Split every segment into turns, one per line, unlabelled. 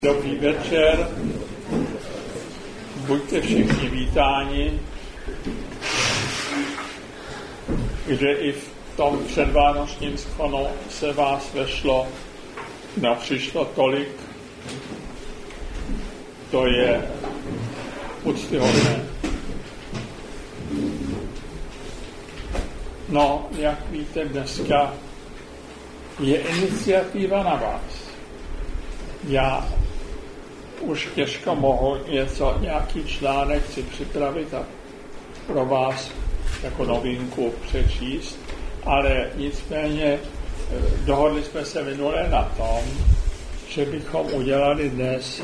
Dobrý večer, buďte všichni vítáni, že i v tom předvánočním sklonu se vás vešlo, přišlo tolik, to je úctyhodné. No, jak víte, dneska je iniciativa na vás. Já už těžko mohu nějaký článek si připravit a pro vás jako novinku přečíst, ale nicméně dohodli jsme se minule na tom, že bychom udělali dnes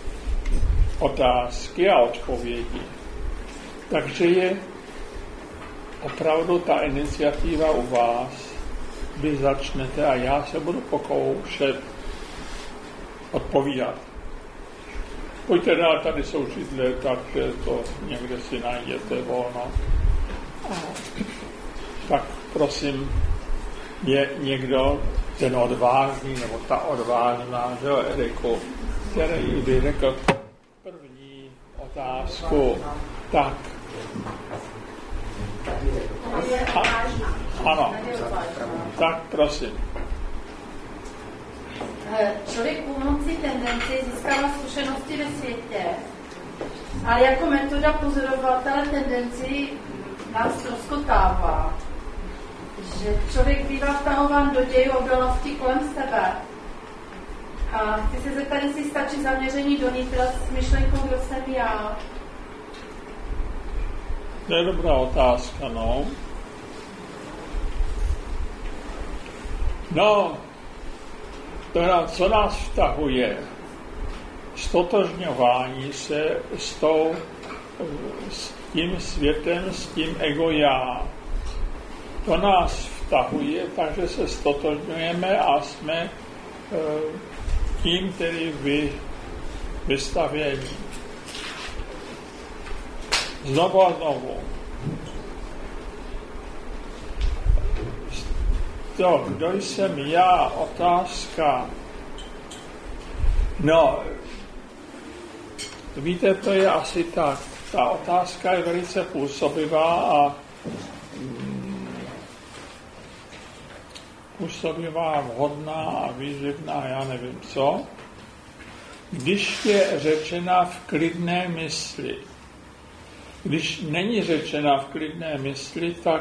otázky a odpovědi. Takže je opravdu ta iniciativa u vás, vy začnete a já se budu pokoušet odpovídat. Pojďte dál, tady jsou židle, takže to někde si najděte volno. Tak prosím, je někdo, ten odvážný, nebo ta odvážná, že jo, Eriku, který by řekl první otázku. Tak. Ano, tak prosím.
Člověk pomocí tendenci získává zkušenosti ve světě, ale jako metoda pozorovatele tendenci nás rozkotává. Že člověk bývá vtahován do dějů okolností kolem sebe. A chci se zeptat, jestli stačí zaměření do nitra s myšlenkou, kdo jsem já.
To je dobrá otázka, no. No, co nás vtahuje? Stotožňování se s tím světem, s tím ego já. To nás vtahuje, takže se stotožňujeme a jsme tím, který vystavění. Znovu a znovu. To, kdo jsem já, otázka. No, víte, to je asi tak. Ta otázka je velice působivá a vhodná a výživná, já nevím co. Když je řečena v klidné mysli. Když není řečena v klidné mysli, tak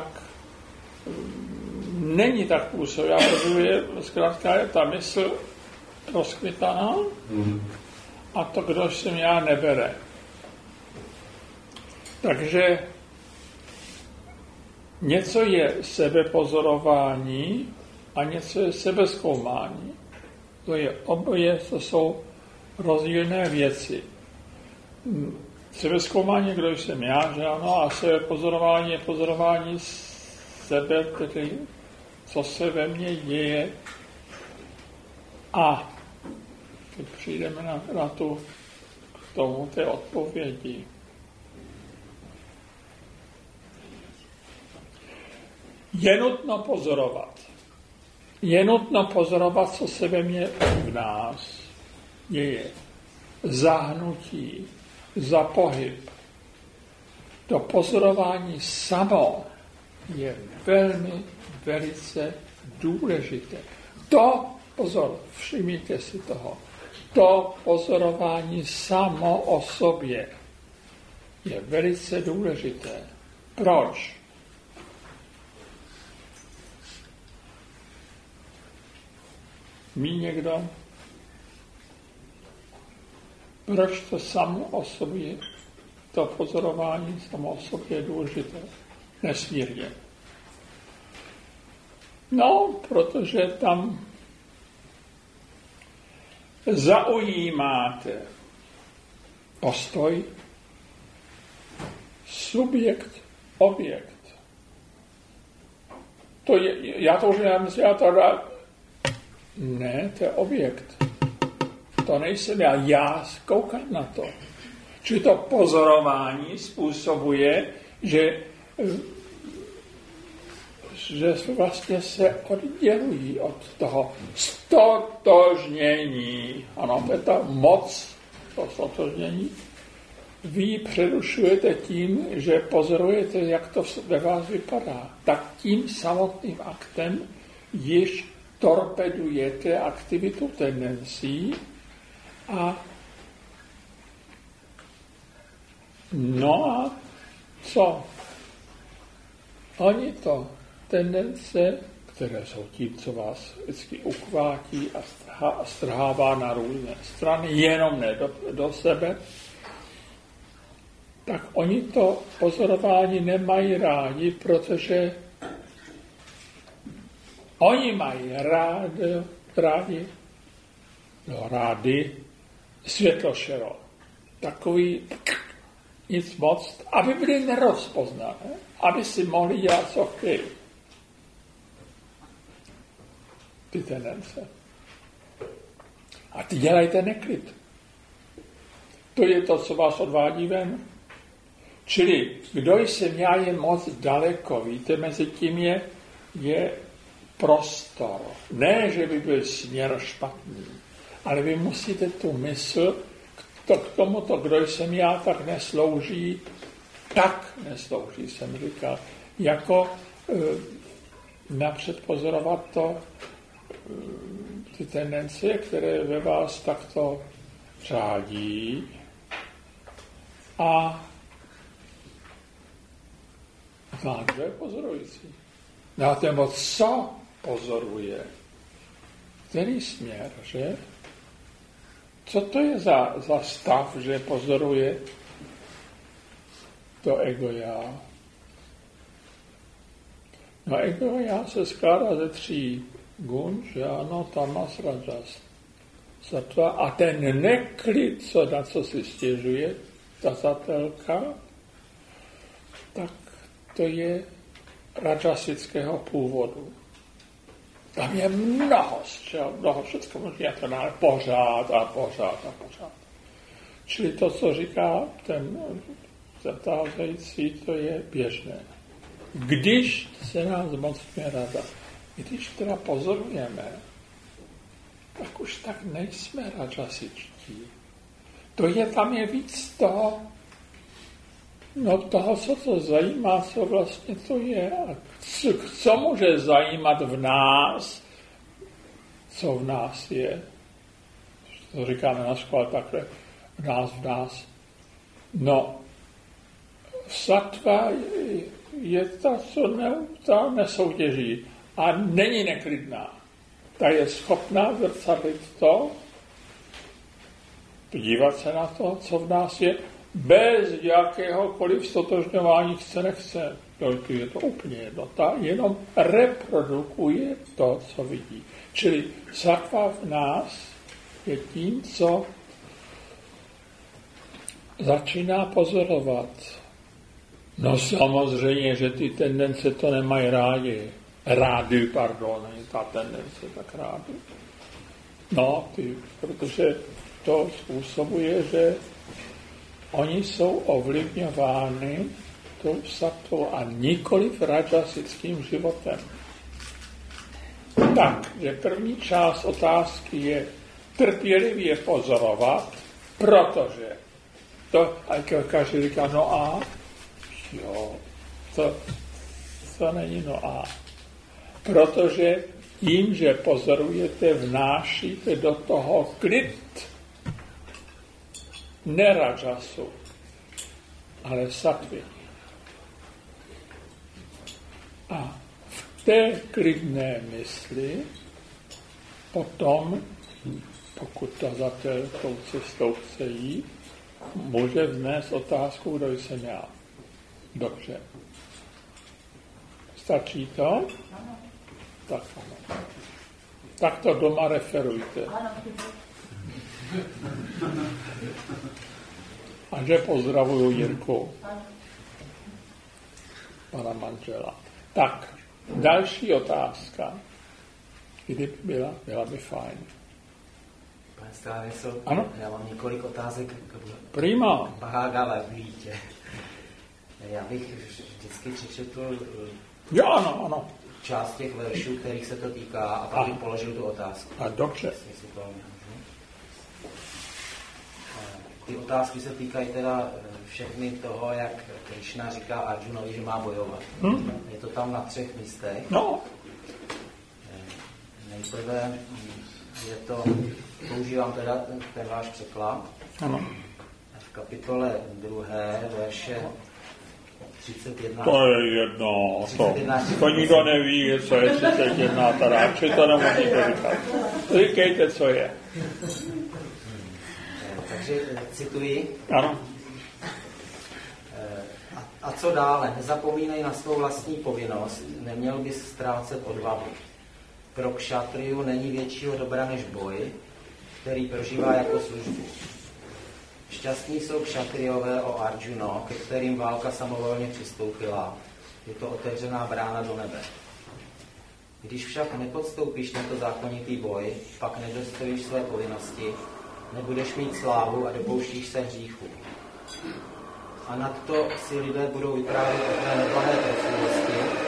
není tak působivá, protože zkrátka je ta mysl rozkvitaná a to, kdo jsem já, nebere. Takže něco je sebepozorování a něco je sebezkoumání. To jsou rozdílné věci. Sebezkoumání, kdo jsem já, že ano, a sebepozorování je pozorování sebe, tedy co se ve mně děje. A teď přijdeme na k tomu té odpovědi. Je nutno pozorovat. Je nutno pozorovat, co se ve mně v nás děje. Zahnutí, za pohyb. To pozorování samo je velice důležité. Pozor, všimněte si toho, to pozorování samo o sobě je velice důležité. Proč? Ví někdo? Proč to samo o sobě, to pozorování samo o sobě je důležité? Nesmírně. No, protože tam zaujímáte postoj, subjekt, objekt. To je, já to už nemyslím, ne, to je objekt. To nejsem já koukám na to. Čili to pozorování způsobuje, že že vlastně se oddělují od toho stotožnění. Ano, to je ta moc, to stotožnění. Vy ji přerušujete tím, že pozorujete, jak to ve vás vypadá. Tak tím samotným aktem již torpedujete aktivitu tendencí a no a co? Oni to tendence, které jsou tím, co vás vždycky ukvátí a strhává na různé strany, jenom ne do sebe, tak oni to pozorování nemají rádi, protože oni mají rádi světlošero. Takový nic moc, aby byli nerozpoznané, aby si mohli dělat, co chtějí. Ty tendence. A ty dělajte neklid. To je to, co vás odvádí ven. Čili, kdo jsem já, je moc daleko. Víte, mezi tím je prostor. Ne, že by byl směr špatný, ale vy musíte tu mysl k tomuto, kdo jsem já, tak neslouží, jsem říkal, jako napřed pozorovat to, ty tendence, které ve vás takto řádí a kdo je pozorující. Na téma, co pozoruje, který směr, že? Co to je za stav, že pozoruje to ego já? No ego já se skládá ze 3 gun, že ano, tamas, rajas, sattva a ten neklid, na co si stěžuje tazatelka, tak to je rajasického původu. Tam je mnoho všechno možné, to dále pořád. Čili to, co říká ten zatázající, to je běžné. Když se nás zmocňuje rada, když teda pozorujeme, tak už tak nejsme rajasičtí. Tam je víc toho, toho, co to zajímá, co vlastně to je. A co může zajímat v nás, co v nás je. To říkáme na škole takhle, v nás. No, sattva je ta, co nesoutěží a není neklidná. Ta je schopná zrcadlit to, podívat se na to, co v nás je, bez jakéhokoliv stotožňování chce. Je to úplně jedno. Ta jenom reprodukuje to, co vidí. Čili sattva v nás je tím, co začíná pozorovat. No samozřejmě, že ty tendence to nemají rádi. Není ta tendence tak rádi. No, protože to způsobuje, že oni jsou ovlivňováni tou sattvou a nikoliv rajasickým životem. Takže první část otázky je trpělivě pozorovat, protože to, každý říká, no a, jo, to není no a. Protože tím, že pozorujete, vnášíte do toho klid, ne rajasu, ale sattvy. A v té klidné mysli potom, pokud tazatel tou cestou chce jít, může vznést otázku, kdo jsem já. Dobře. Stačí to? Tak ano. Tak to doma referujte. A že pozdravuju Jirku, pana manžela. Tak, další otázka. Kdyby byla by fajn.
Pane Strániso,
ano?
Já mám několik otázek
Prima.
k Bhagavad Gítě. Já bych vždycky přečetl
jo, ano.
část těch veršů, kterých se to týká, a pak bych položil tu otázku.
A dobře.
Ty otázky se týkají teda všechny toho, jak Krišna říká Arjunovi, že má bojovat. Je to tam na 3 místech.
No.
Nejprve je to, používám teda ten váš překlad.
Ano.
V kapitole 2, verše 31.
To je jedno. To nikdo neví, co je 31 teda. Či to nemůžete říkat. Říkejte, co je.
Takže cituji.
Ano.
A co dále? Nezapomínej na svou vlastní povinnost. Neměl bys ztrácet odvahu. Pro kšatriu není většího dobra než boj, který prožívá jako službu. Šťastní jsou kšatriové o Arjuno, ke kterým válka samovolně přistoupila. Je to otevřená brána do nebe. Když však nepodstoupíš tento zákonitý boj, pak nedostojíš své povinnosti, nebudeš mít slávu a dopouštíš se hříchu. A nadto si lidé budou vyprávět o tvé neblahé proslulosti.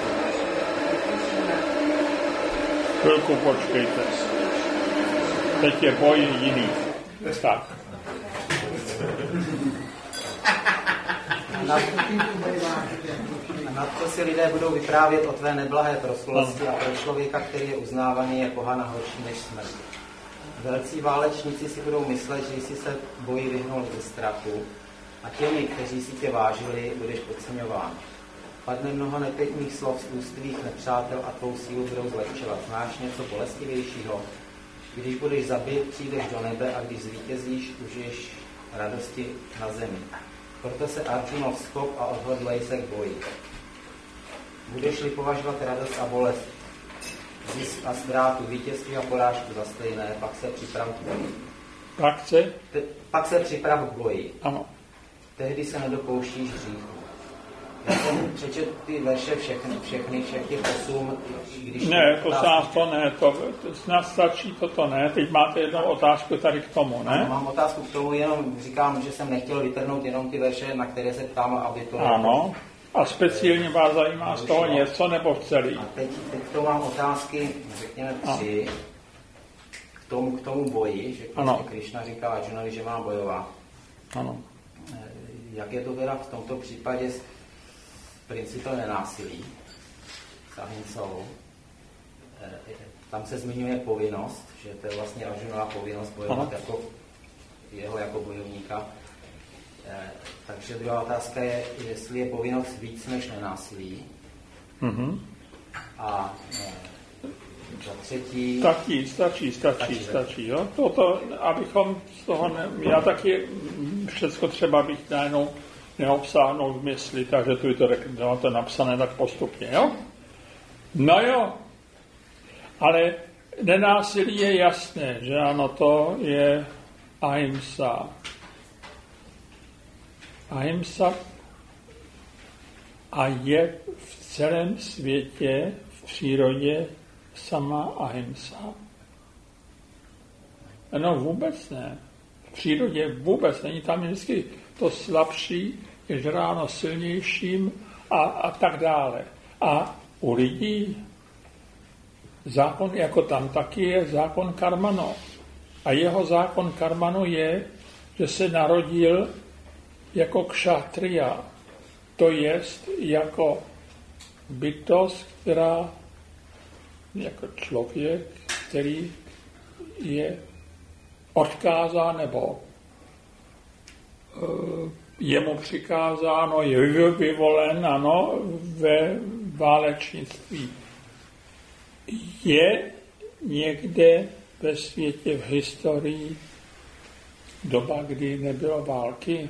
Chvilku počkejte. Teď je boj jiný. Tak.
A nadto si lidé budou vyprávět o tvé neblahé proslulosti a pro člověka, který je uznávaný, je pohana horší než smrt. Velcí válečníci si budou myslet, že jsi se boji vyhnul ze strachu a těmi, kteří si tě vážili, budeš podceňován. Padne mnoho nepěkných slov z úst tvých nepřátel a tvou sílu budou zlehčovat. Znáš něco bolestivějšího? Když budeš zabit, přijdeš do nebe a když zvítězíš, užiješ radosti na zemi. Proto se Arjunov schop a odhodlej se k boji. Budeš-li považovat radost a bolest, zisk a ztrátu, vítězství a porážku za stejné, pak se připrav k boji.
Pak
se připrav k boji.
Ano.
Tehdy se nedopouštíš hříchu. Já jsem přečet ty verše všechny, všech těch 8, když...
Ne, to snad to ne, to snad stačí toto ne. Teď máte jednu otázku tady k tomu, ne?
Ano, mám otázku k tomu, jenom říkám, že jsem nechtěl vytrhnout jenom ty verše, na které se ptám, aby to...
Ano, a speciálně vás zajímá z toho něco nebo celý?
A teď k tomu mám otázky, řekněme 3, k tomu boji, že Krišna říká Arjunovi, že má bojovat.
Ano.
Jak je to teda v tomto případě s principem nenásilí, s ahincou? Tam se zmiňuje povinnost, že to je vlastně Arjunova povinnost bojovat jako bojovníka. Takže druhá otázka je, jestli je povinnost víc než nenásilí.
Mm-hmm.
A za třetí...
Stačí. Jo? Toto, abychom z toho já taky všecko třeba bych najednou neobsáhnul v mysli, takže tu je to napsané tak postupně, jo? No jo, ale nenásilí je jasné, že ano, to je ahimsa. Ahimsa a je v celém světě, v přírodě sama ahimsa. No vůbec ne. V přírodě vůbec není. Tam je vždycky to slabší, je žráno silnějším a tak dále. A u lidí zákon, jako tam taky je zákon karmano. A jeho zákon karmano je, že se narodil jako kšatria. To jest jako bytost, která jako člověk, který je odkázán nebo je mu přikázáno, je vyvolen, ano, ve válečnictví. Je někde ve světě v historii doba, kdy nebylo války?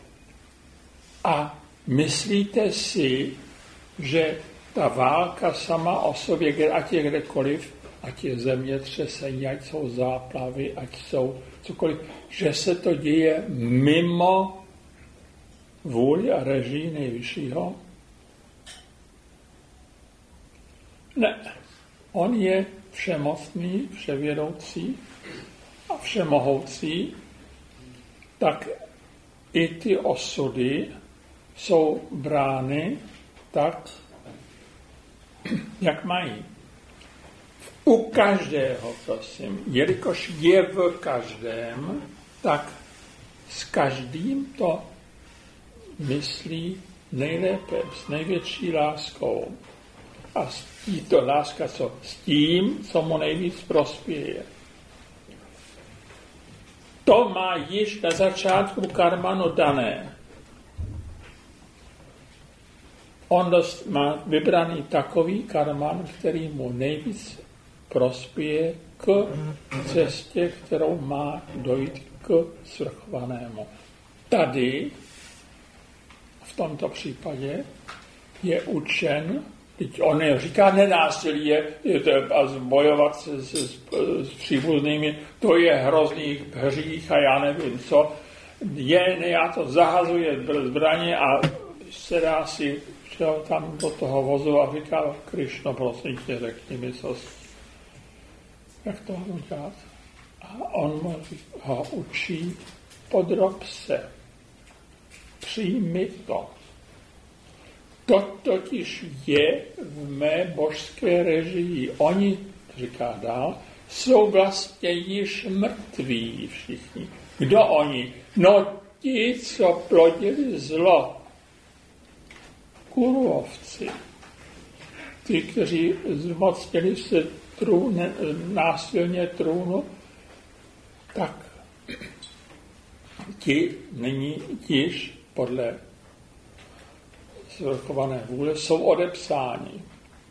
A myslíte si, že ta válka sama o sobě, ať je kdekoliv, ať je zemětřesení, ať jsou záplavy, ať jsou cokoliv, že se to děje mimo vůli a režii nejvyššího? Ne. On je všemocný, vševědoucí a všemohoucí, tak i ty osudy jsou brány tak, jak mají. U každého, prosím, jelikož je v každém, tak s každým to myslí nejlépe, s největší láskou. A to láska s tím, co mu nejvíc prospěje. To má již na začátku karmanu dané. On má vybraný takový karman, který mu nejvíc prospěje k cestě, kterou má dojít k svrchovanému. Tady, v tomto případě, je učen, teď on říká nenásilí, je bojovat s příbuznými, to je hrozný hřích a já nevím co. Já to zahazuje zbraně a se dá si šel tam do toho vozu a říkal, Krišno, prosím tě, řekni mi, jak to udělat. A on ho učí, podrob se, přijmi to. To totiž je v mé božské režii. Oni, říká dál, jsou vlastně již mrtví všichni. Kdo oni? No ti, co plodili zlo. Kurovci. Ti, kteří zmocnili se násilně trůnu, tak ti nyní již podle svrchované vůle jsou odepsáni.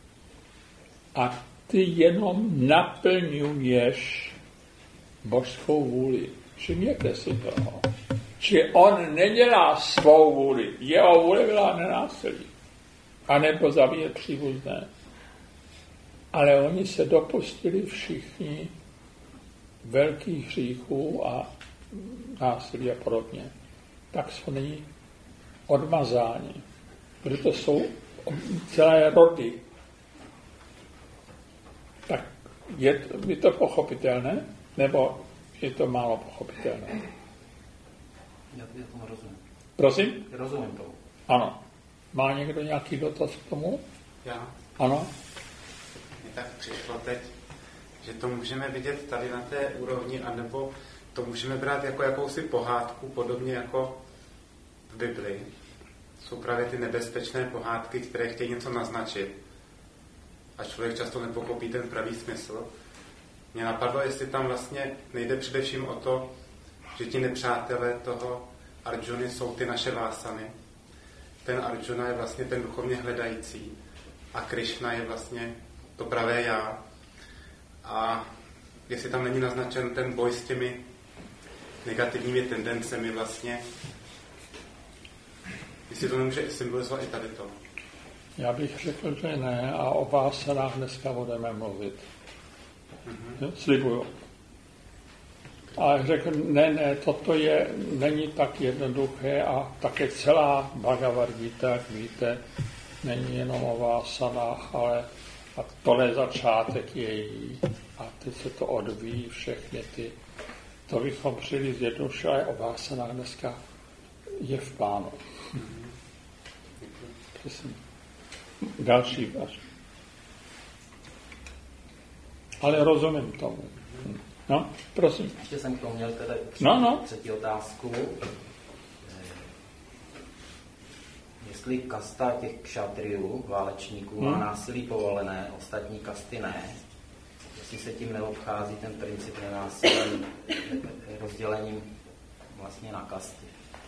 A ty jenom naplňuješ božskou vůli. Všimněte si toho. Že on nedělá svou vůli. Jeho vůle byla nenásilí. A nebo zabíjet příbuzné. Ale oni se dopustili všichni velkých hříchů a násilí a podobně. Tak jsou nyní odmazáni. Protože to jsou celé rody. Tak je to pochopitelné? Nebo je to málo pochopitelné?
Já tomu rozumím.
Prosím?
Rozumím tomu.
Ano. Má někdo nějaký dotaz k tomu?
Já.
Ano.
Mně tak přišlo teď, že to můžeme vidět tady na té úrovni, anebo to můžeme brát jako jakousi pohádku, podobně jako v Biblii. Jsou právě ty nebezpečné pohádky, které chtějí něco naznačit. A člověk často nepochopí ten pravý smysl. Mě napadlo, jestli tam vlastně nejde především o to, že ti nepřátelé toho Arjuny jsou ty naše vásany. Ten Arjuna je vlastně ten duchovně hledající a Krišna je vlastně to pravé já. A jestli tam není naznačen ten boj s těmi negativními tendencemi vlastně, jestli to nemůže symbolizovat i tady to.
Já bych řekl, že ne, a o vásanách dneska budeme mluvit. Slibuju. A řekl, ne, toto není tak jednoduché a také celá Bhagavad Gita, jak víte, není jenom o vásanách, ale a tohle je začátek její. A teď se to odvíjí všechny ty. To bychom přijeli zjednodušili, ale o vásanách dneska je v plánu. Prosím. Další váš. Ale rozumím tomu. No, prosím.
Ještě jsem k tomu měl teda třetí otázku. Jestli kasta těch kšatriů, válečníků, má násilí povolené, ostatní kasty ne. Jestli se tím neobchází ten princip nenásilí rozdělením vlastně na kasty.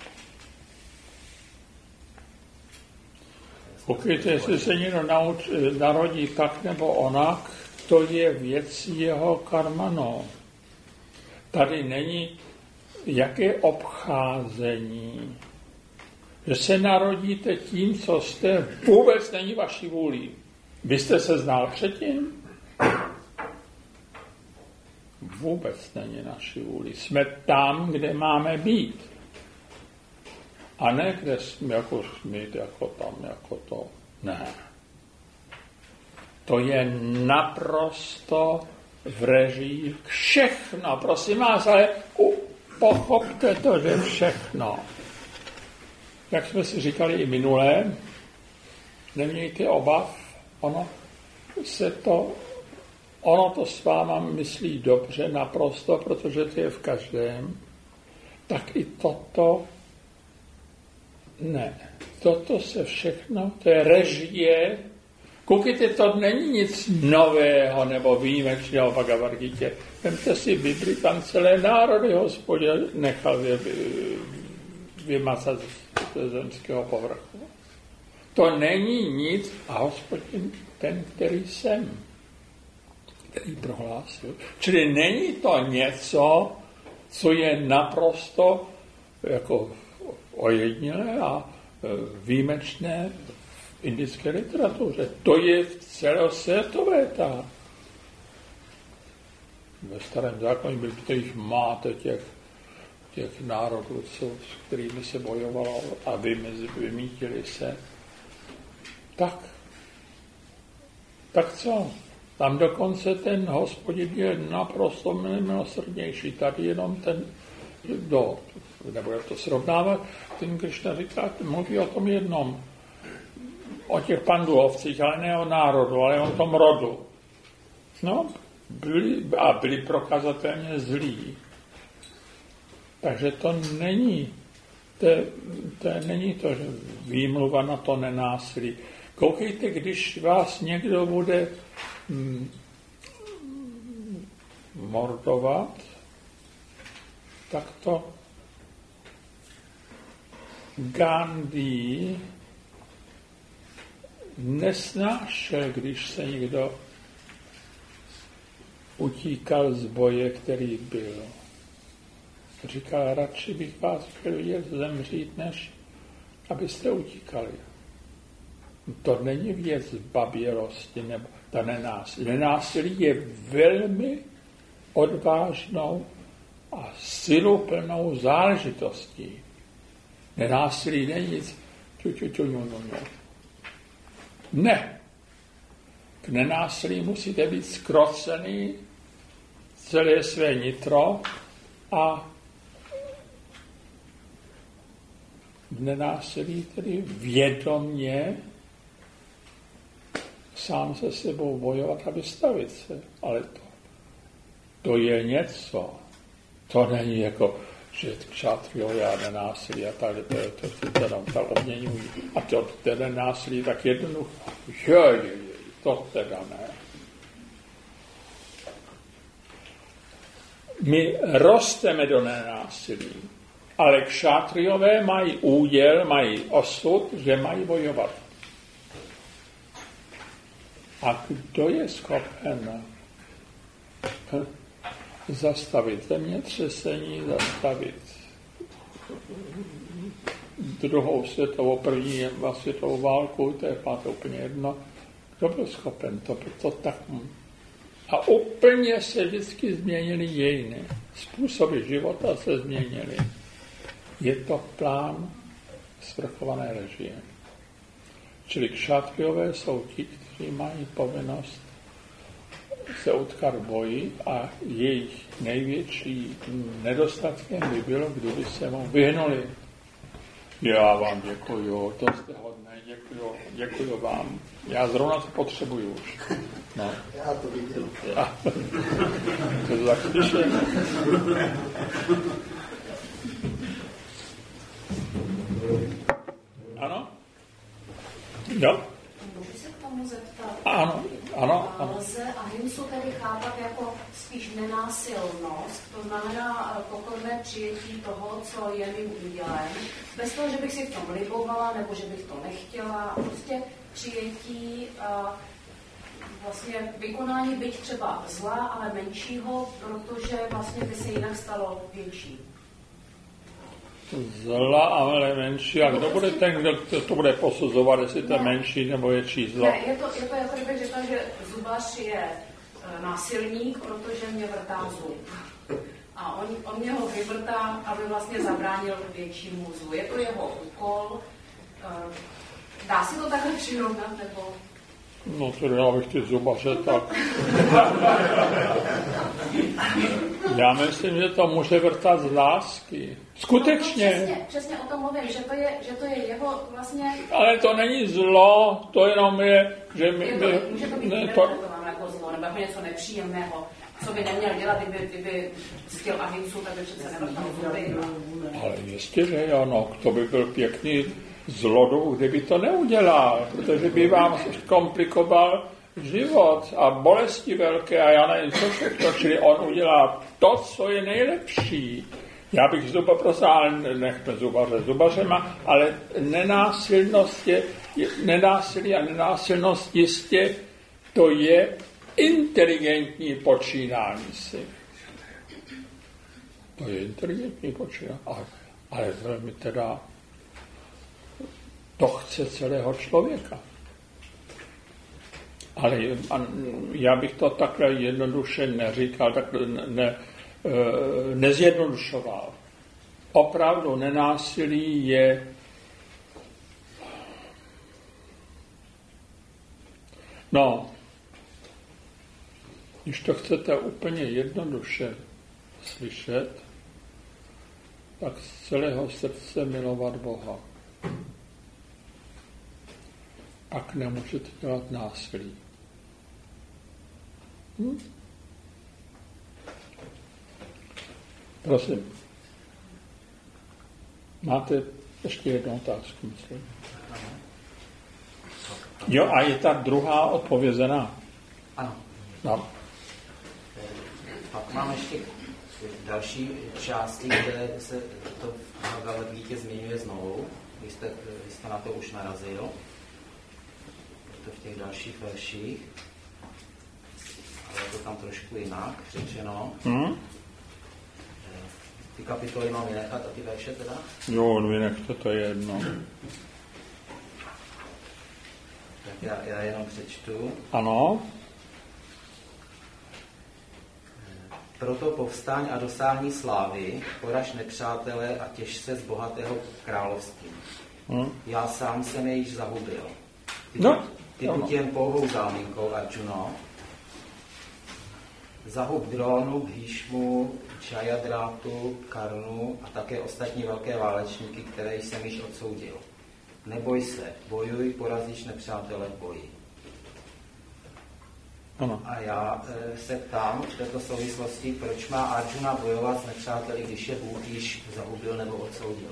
Pokud jestli se někdo narodí tak nebo onak, to je věc jeho karmano. Tady není jaké obcházení. Že se narodíte tím, co jste, vůbec není vaší vůlí. Vy jste se znal předtím? Vůbec není naší vůli. Jsme tam, kde máme být. A ne, kde jsme jako smít, jako tam, jako to. Ne. To je naprosto v režii všechno. Prosím vás, ale pochopte to, že všechno. Jak jsme si říkali i minulé, nemějte obav, ono, ono to s váma myslí dobře naprosto, protože to je v každém, tak i toto ne. Toto se všechno, to je režie. Koukejte, to není nic nového nebo výjimečného v Bhagavad Gita. Vemte si Bibli, tam celé národy Hospodin nechal vymazat z zemského povrchu. To není nic a Hospodin ten, který jsem, který prohlásil. Čili není to něco, co je naprosto jako ojedinělé a výjimečné v indické literatuře. To je celosvětové. Ve starém zákoně byli, kterých máte těch národů, s kterými se bojovalo a vymítili se. Tak co? Tam dokonce ten Hospodin je naprosto milosrdnější. Tady jenom ten, nebude to srovnávat, ten Krišna říká, mluví o tom jednom. O těch panduovcích, ale ne o národu, ale o tom rodu. No, byli prokazatelně zlí. Takže to není, není to, že výmluva na to nenásilí. Koukejte, když vás někdo bude mordovat, tak to Gandhi nesnášel, když se někdo utíkal z boje, který byl. Říkal, radši bych vás chtěl vidět zemřít, než abyste utíkali. To není věc baběrosti nebo ta nenásilí. Nenásilí je velmi odvážnou a siluplnou záležitostí. Nenásilí není nic. Ne. K nenásilí musíte být zkrocený celé své nitro a v nenásilí tedy vědomě sám se sebou bojovat a vystavit se. Ale to je něco. To není jako, že kšatriové a nenásilí a tak, to obměňují. A to teda násilí tak jednoduché. To teda ne. My rosteme do nenásilí, ale kšatriové mají úděl, mají osud, že mají bojovat. A kdo je schopen zastavit zemětřesení, zastavit druhou světovou, první světovou válku, to je úplně jedno. Kdo byl schopen to tak? A úplně se vždycky změnily dějiny. Způsoby života se změnily. Je to plán svrchované režie. Čili kšatriové jsou ti, kteří mají povinnost se utkat v boji a jejich největší nedostatkem by bylo, kdyby se mu vyhnuli. Já vám děkuju, to jste hodné, děkuju vám. Já zrovna to potřebuju už. No.
Já to viděl.
To tak slyším. Ano? Jo?
Můžu se k tomu zeptat?
Ano.
Lze ahimsu tedy chápat jako spíš nenásilnost, to znamená pokorné přijetí toho, co je mým údělem, bez toho, že bych si v tom libovala, nebo že bych to nechtěla, prostě přijetí vlastně vykonání byť třeba zla, ale menšího, protože vlastně by se jinak stalo větší.
Zla, ale menší. A kdo bude ten, kdo to bude posuzovat, jestli to je menší nebo větší zlo?
Ne, je to jako kdybych řekla, že zubař je násilník, protože mě vrtá zub. A on mě ho vyvrtá, aby vlastně zabránil většímu zlu. Je to jeho úkol. Dá se to takhle přirovnat, nebo...
No, tedy já bych ty zubaře tak... Já myslím, že to může vrtat z lásky. Skutečně.
No, přesně o tom mluvím, že to je jeho vlastně...
Ale to není zlo, to jenom je, že my...
Může to být interpretováno jako zlo, nebo jako něco nepříjemného. Co by neměl dělat, kdyby chtěl ahimsu, tak by přece nevrtal zuby.
Ale jistě, že ano, to by byl pěkný zloduch, kdyby to neudělal, protože by vám komplikoval život a bolesti velké a já nevím, co všechno, čili on udělá to, co je nejlepší. Já bych zuba prosil, ale nechme zubařema, ale nenásilí a nenásilnost jistě to je inteligentní počínání si. To je inteligentní počínání, ale velmi teda to chce celého člověka. Ale já bych to takhle jednoduše neříkal, takhle nezjednodušoval. Opravdu nenásilí je když to chcete úplně jednoduše slyšet, tak z celého srdce milovat Boha. Pak nemůžete dělat násilí. Prosím. Máte ještě jednu otázku, myslím. Jo, a je ta druhá odpovězená?
Ano.
No.
Pak mám ještě další části, kde se to v Galatích zmiňuje znovu. Vy jste na to už narazil. Je to v těch dalších verších. Ale je to tam trošku jinak řečeno. Ty kapitoly mám vynechat a ty verše teda?
Jo, vynechte, to je jedno.
Tak já jenom přečtu.
Ano.
Proto povstaň a dosáhni slávy, poraž nepřátele a těš se z bohatého království. Já sám jsem je již zahubil. Ty buď jen pouhou záminkou, Arjuno. Zahub Drónu, Bhíšmu, Jayadrátu, Karnu a také ostatní velké válečníky, které jsem již odsoudil. Neboj se, bojuj, porazíš nepřátele v boji.
Ano.
A já se ptám v této souvislosti, proč má Arjuna bojovat s nepřáteli, když je Bůh již zahubil nebo odsoudil?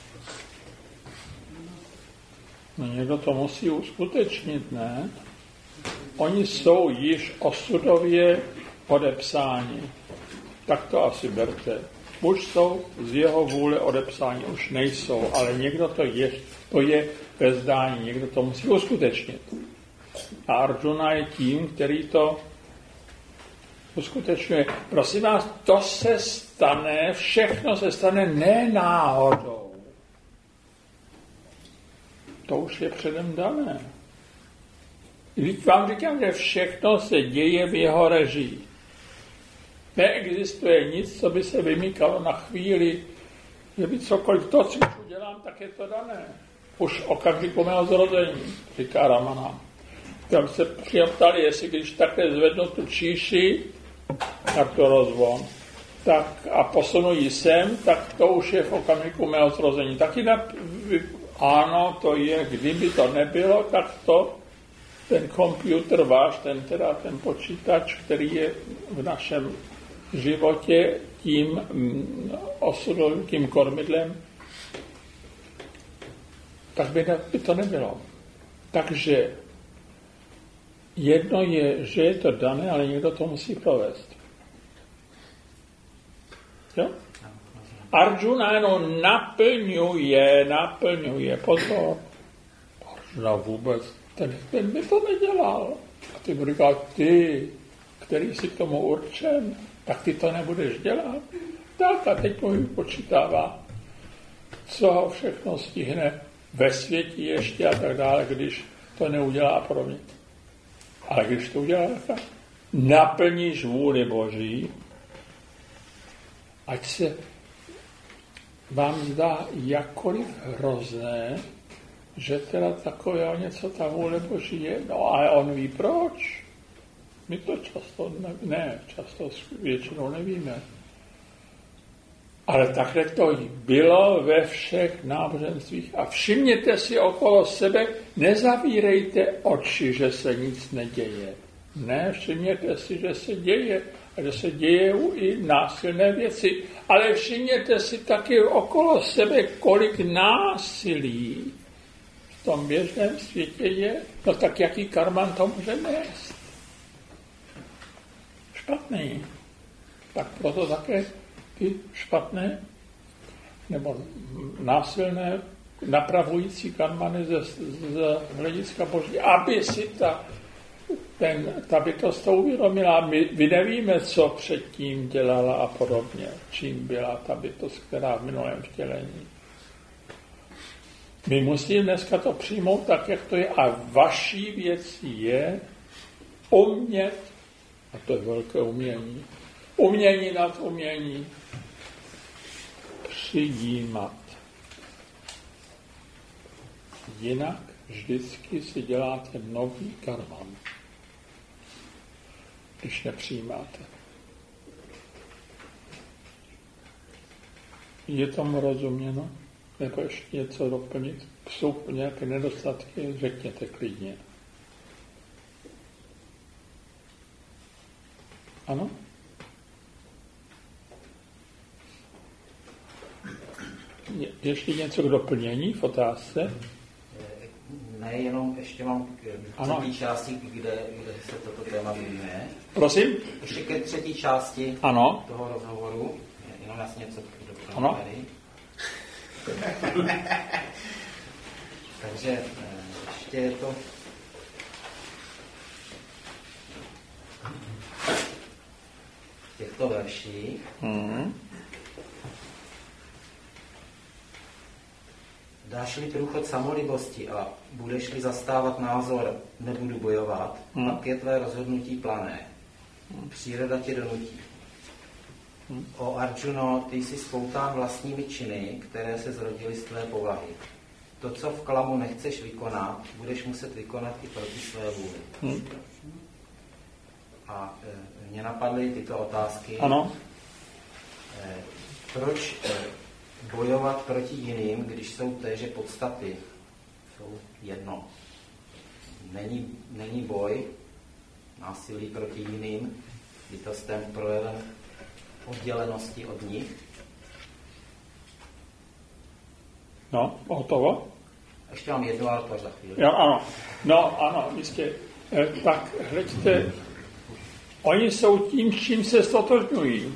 No někdo to musí uskutečnit, ne? Oni jsou již osudově odepsáni. Tak to asi berte. Už jsou z jeho vůle odepsáni, už nejsou, ale někdo to je ve zdání, někdo to musí uskutečnit. A Arjuna je tím, který to uskutečňuje. Prosím vás, to se stane, všechno se stane ne náhodou. To už je předem dané. Když vám říkám, že všechno se děje v jeho režii. Neexistuje nic, co by se vymykalo na chvíli, že by cokoliv to, co udělám, tak je to dané. Už okamžiku mého zrození, říká Ramana. Tam se ptali, jestli když takhle zvednu tu číši, tak to rozvon, tak a posunu ji sem, tak to už je v okamžiku mého zrození. Taky ano, to je, kdyby to nebylo, tak to ten počítač váš, ten počítač, který je v našem životě tím osudovým, tím kormidlem, tak by to nebylo. Takže jedno je, že je to dané, ale někdo to musí provést. Jo? Arjuna jenom naplňuje, pozor. Arjuna vůbec, ten by to nedělal. A ty mu říkal, ty, který si k tomu určen, tak ty to nebudeš dělat. Tak a teď mu vypočítává, co ho všechno stihne ve světě ještě a tak dále, když to neudělá pro mě. Ale když to udělá, tak naplníš vůli Boží, ať se vám zdá jakkoliv hrozné, že teda takového něco ta vůle Boží je. No ale on ví proč. My to často většinou nevíme. Ale takhle to bylo ve všech náboženstvích. A všimněte si okolo sebe, nezavírejte oči, že se nic neděje. Ne, všimněte si, že se děje. A že se děje i násilné věci. Ale všimněte si taky okolo sebe, kolik násilí v tom běžném světě je. No tak jaký karman to může nést? Špatný. Tak proto také ty špatné nebo násilné napravující karmany z hlediska Boží, aby si ta bytost to uvědomila. My nevíme, co předtím dělala a podobně, čím byla ta bytost, která v minulém vtělení. My musíme dneska to přijmout tak, jak to je, a vaší věcí je umět, a to je velké umění nad umění, přijímat. Jinak vždycky si děláte nový karman, když nepřijímáte. Je tomu rozuměno? Nebo ještě něco doplnit? Jsou nějaké nedostatky? Řekněte klidně. Ano? Ještě něco k doplnění v otázce?
Ne, jenom ještě mám k třetí části, kde se toto téma věnuje.
Prosím?
Ještě ke třetí části toho rozhovoru. Jenom jasně něco doplnění tady. Takže ještě je to... v těchto verších. Dáš-li průchod samolibosti a budeš-li zastávat názor nebudu bojovat, pak je tvé rozhodnutí plané. Příroda tě donutí. O Arjuno, ty jsi spoután vlastními činy, které se zrodily z tvé povahy. To, co v klamu nechceš vykonat, budeš muset vykonat i proti své vůli. A mě napadly tyto otázky.
Ano.
Proč bojovat proti jiným, když jsou téže podstaty? Jsou jedno. Není boj, násilí proti jiným bytostem projevem oddělenosti od nich?
No, hotovo?
Ještě mám jednu, ale to až za chvíli.
Jo, ano. No, ano, jistě. Tak, hleďte, oni jsou tím, s čím se stotožňují.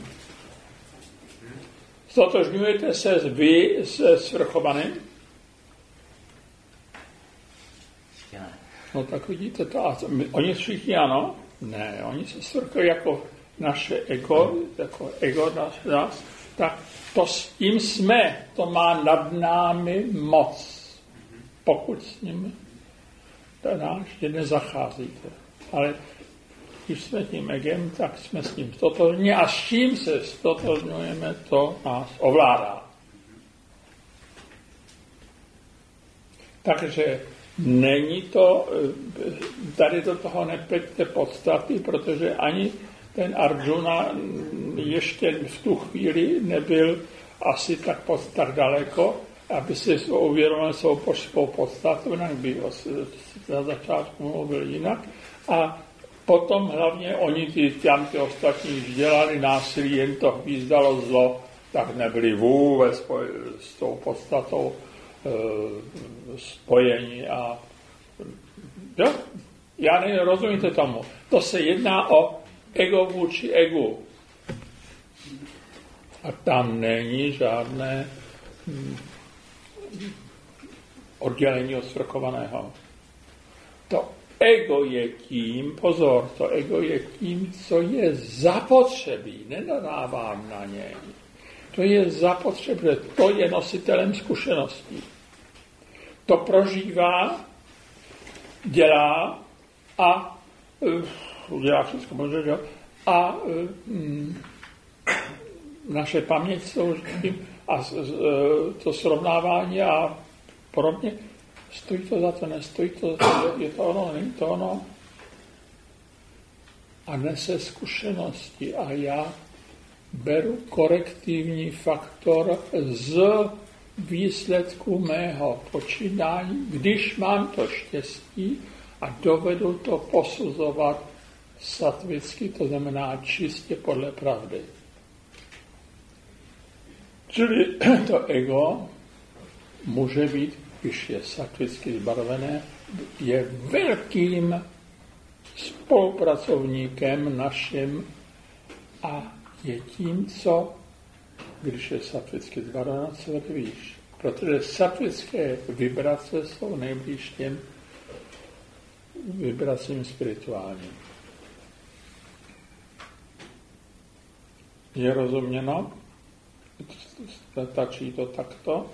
Stotožňujete se vy se svrchovaným?
Ještě ne.
No tak vidíte to. A oni všichni ano? Ne, oni se svrchují jako naše ego, jako ego nás, tak to s tím jsme, to má nad námi moc. Pokud s ním ještě nezacházíte. Ale když jsme tím egem, tak jsme s ním stotožní a s čím se stotožňujeme, to nás ovládá. Takže není to, tady do toho nepleťte podstaty, protože ani ten Arjuna ještě v tu chvíli nebyl asi tak daleko, aby si uvědomil svou podstatu, jinak by na začátku mluvil jinak. A potom hlavně oni ty ostatní dělali násilí, jen to hvízdalo zlo, tak nebyli vůbec s tou podstatou spojení. A jo, já nerozumíte tomu. To se jedná o ego vůči egu. A tam není žádné oddělení od svrchovaného. To ego je tím, pozor, to ego je tím, co je zapotřebí, nenadávám na něj. To je zapotřebí, to je nositelem zkušeností. To prožívá, dělá a dělá všechno možné, a naše paměť slouží a to srovnávání a podobně. Stojí to za to, nestojí to za to, je to ono, není to ono. A nese zkušenosti a já beru korektivní faktor z výsledku mého počínání, když mám to štěstí a dovedu to posuzovat sattvicky, to znamená čistě podle pravdy. Čili to ego může být, když je sattvicky zbarvené, je velkým spolupracovníkem našim a je tím, co, když je sattvicky zbarvené, co víš. Protože sattvické vibrace jsou nejblíž těm vibracím spirituálním. Je rozuměno? Stačí to takto?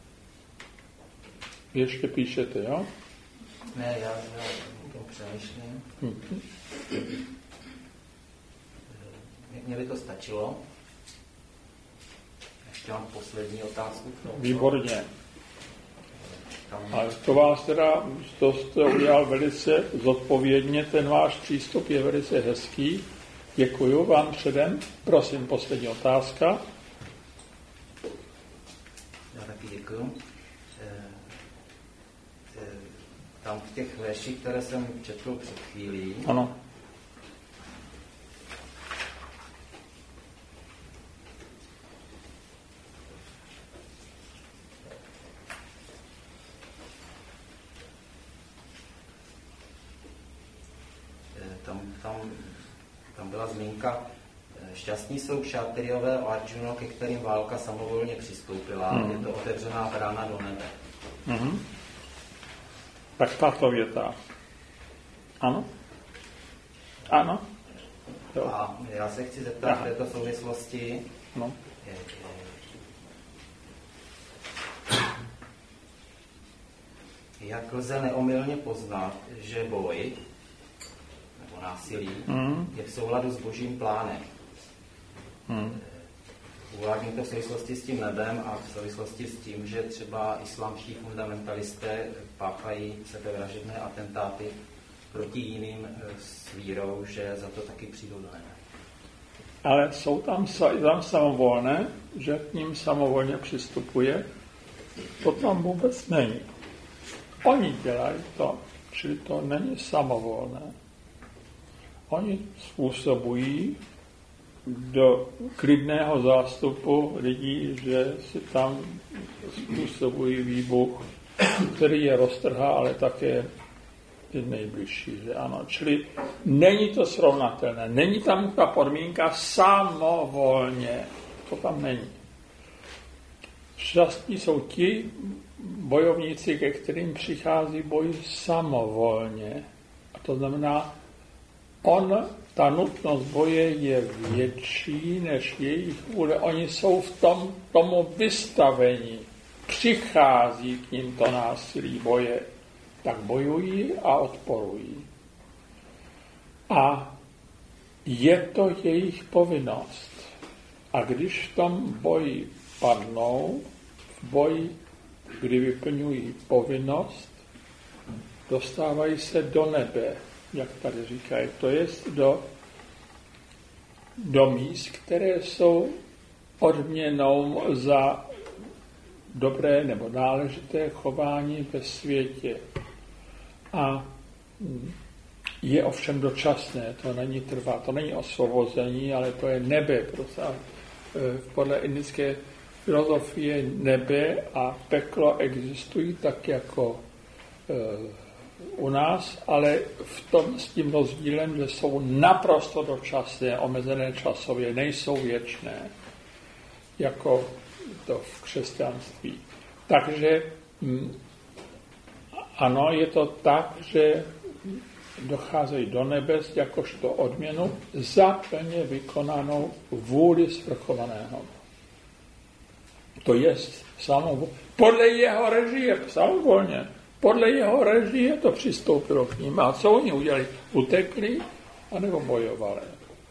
Ještě píšete, jo?
Ne, já to přemýšlím. Mně by to stačilo. Ještě mám poslední otázku.
Výborně. A to vás teda, to jste udělal velice zodpovědně, ten váš přístup je velice hezký. Děkuju vám předem. Prosím, poslední otázka.
Já taky děkuju. Tam v těch verších, které jsem četl před chvílí,
ano.
Tam byla zmínka, šťastní jsou kšátriové o Arjuno, ke kterým válka samovolně přistoupila. Je to otevřená brána do nebe.
Tak tato věta. Ano? Ano? Jo.
A já se chci zeptat v této souvislosti,
no.
Jak lze neomylně poznat, že boj nebo násilí je v souladu s božím plánem. Uvádím to v souvislosti s tím nebem a v souvislosti s tím, že třeba islámští fundamentalisté páchají sebevražedné atentáty proti jiným s vírou, že za to taky přijdou do nebe.
Ale jsou tam samovolné, že k ním samovolně přistupuje, to tam vůbec není. Oni dělají to, čili to není samovolné. Oni způsobují do klidného zástupu lidí, že si tam způsobují výbuch, který je roztrhá, ale také je nejbližší, že ano. Čili není to srovnatelné. Není tam ta podmínka samovolně. To tam není. Šťastní jsou ti bojovníci, ke kterým přichází boj samovolně. A to znamená, ta nutnost boje je větší než jejich vůle. Oni jsou v tomu vystavení. Přichází k ním to násilí boje. Tak bojují a odporují. A je to jejich povinnost. A když v tom boji padnou, v boji, kdy vyplňují povinnost, dostávají se do nebe, jak tady říkají, to je do míst, které jsou odměnou za dobré nebo náležité chování ve světě. A je ovšem dočasné, to není trvá, to není osvobození, ale to je nebe. Podle indické filozofie nebe a peklo existují tak jako u nás, ale s tím rozdílem, že jsou naprosto dočasné, omezené časově, nejsou věčné, jako to v křesťanství. Takže ano, je to tak, že docházejí do nebes jakožto odměnu za plně vykonanou vůli svrchovaného. To je podle jeho režie, samovolně. Podle jeho režie to přistoupilo k ním. A co oni udělali? Utekli anebo bojovali.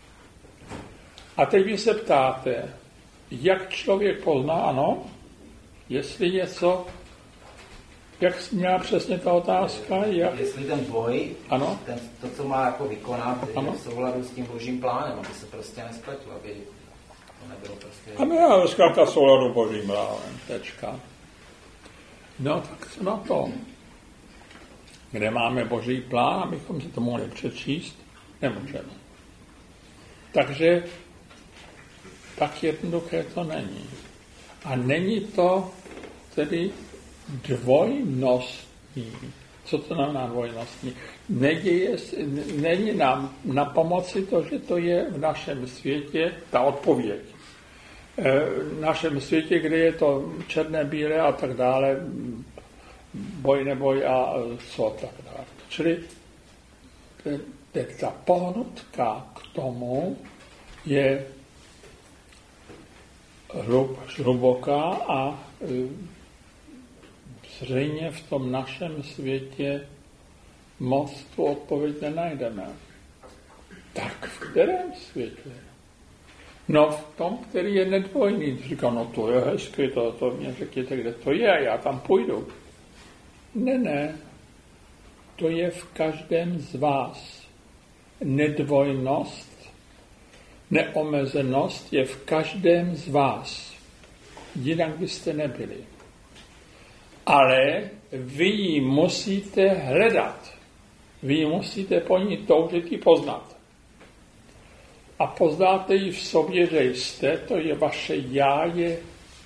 A teď vy se ptáte, jak člověk pozná, ano, jestli něco, jak měla přesně ta otázka?
Jestli ten boj,
ano?
To, co má jako vykonat, je v souladu s tím božím plánem, aby se prostě nespletl, aby To nebylo prostě...
A ne, ale zkrátka souladu božím právem, tečka. No tak co na to? Kde máme boží plán, abychom si to mohli přečíst? Nemůžeme. Takže tak jednoduché to není. A není to tedy dvojnostní. Co to znamená dvojnostní? Není nám na pomoci to, že to je v našem světě ta odpověď. V našem světě, kde je to černé, bílé a tak dále, boj, neboj a co tak dále. Čili ta pohnutka k tomu je hluboká a zřejmě v tom našem světě moc tu odpověď nenajdeme. Tak v kterém světě? No v tom, který je nedvojný. Říkám, no to je hezky, to mě řekněte, kde to je, já tam půjdu. Ne, to je v každém z vás. Nedvojnost, neomezenost je v každém z vás. Jinak byste nebyli. Ale vy ji musíte hledat. Vy ji musíte po ní toužit i poznat. A poznáte ji v sobě, že jste, to je vaše já, je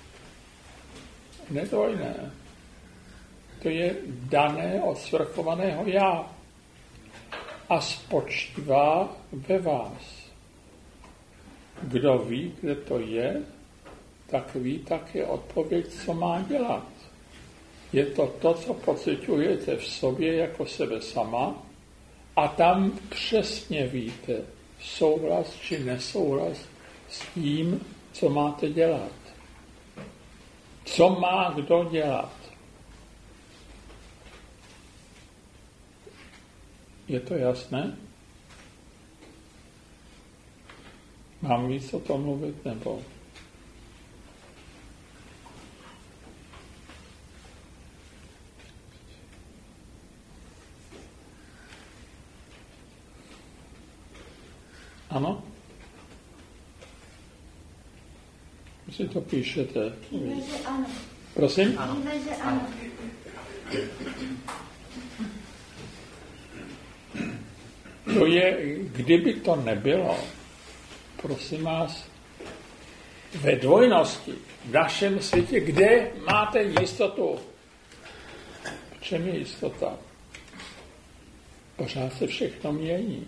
nedvojné. To je dané od svrchovaného já. A spočívá ve vás. Kdo ví, kde to je, tak ví také odpověď, co má dělat. Je to, co pociťujete v sobě jako sebe sama a tam přesně víte souhlas či nesouhlas s tím, co máte dělat. Co má kdo dělat? Je to jasné? Mám víc o tom mluvit, nebo? Ano? Vy si to píšete.
Víme, že ano.
Prosím?
Víme, že ano.
To je, kdyby to nebylo, prosím vás, ve dvojnosti, v našem světě, kde máte jistotu? V čem je jistota? Pořád se všechno mění.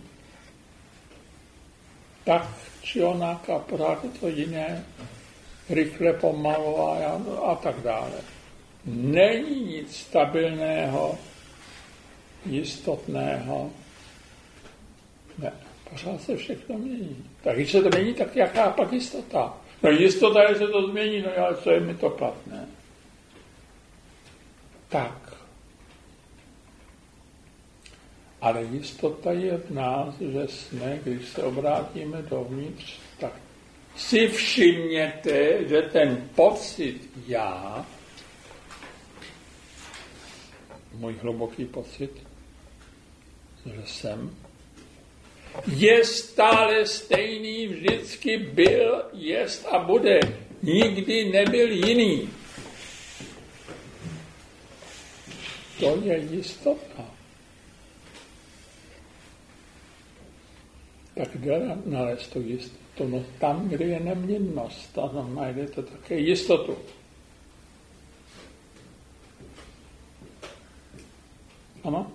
Tak či onak a pořád je to jiné, rychle, pomalu a tak dále. Není nic stabilného, jistotného. Ne, pořád se všechno mění. Tak když se to mění, tak jaká pak jistota? No jistota je, že se to změní, no ale co je mi to platné? Tak. Ale jistota je v nás, že jsme, když se obrátíme dovnitř, tak si všimněte, že ten pocit já, můj hluboký pocit, že jsem, je stále stejný, vždycky byl, jest a bude. Nikdy nebyl jiný. To je jistota. Tak kde nalézt tu jistotu? No tam, kde je neměnnost, tam najdete také jistotu. Ano?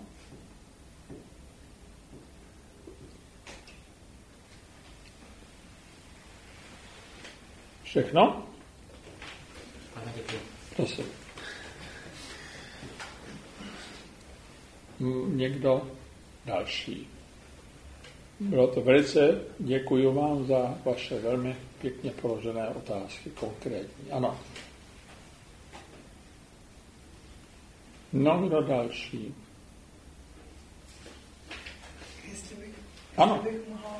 Všechno?
Ano, děkuji.
Prosím. Někdo další? Bylo to velice, děkuji vám za vaše velmi pěkně položené otázky, konkrétní. Ano. No, kdo další?
Jestli bych mohla,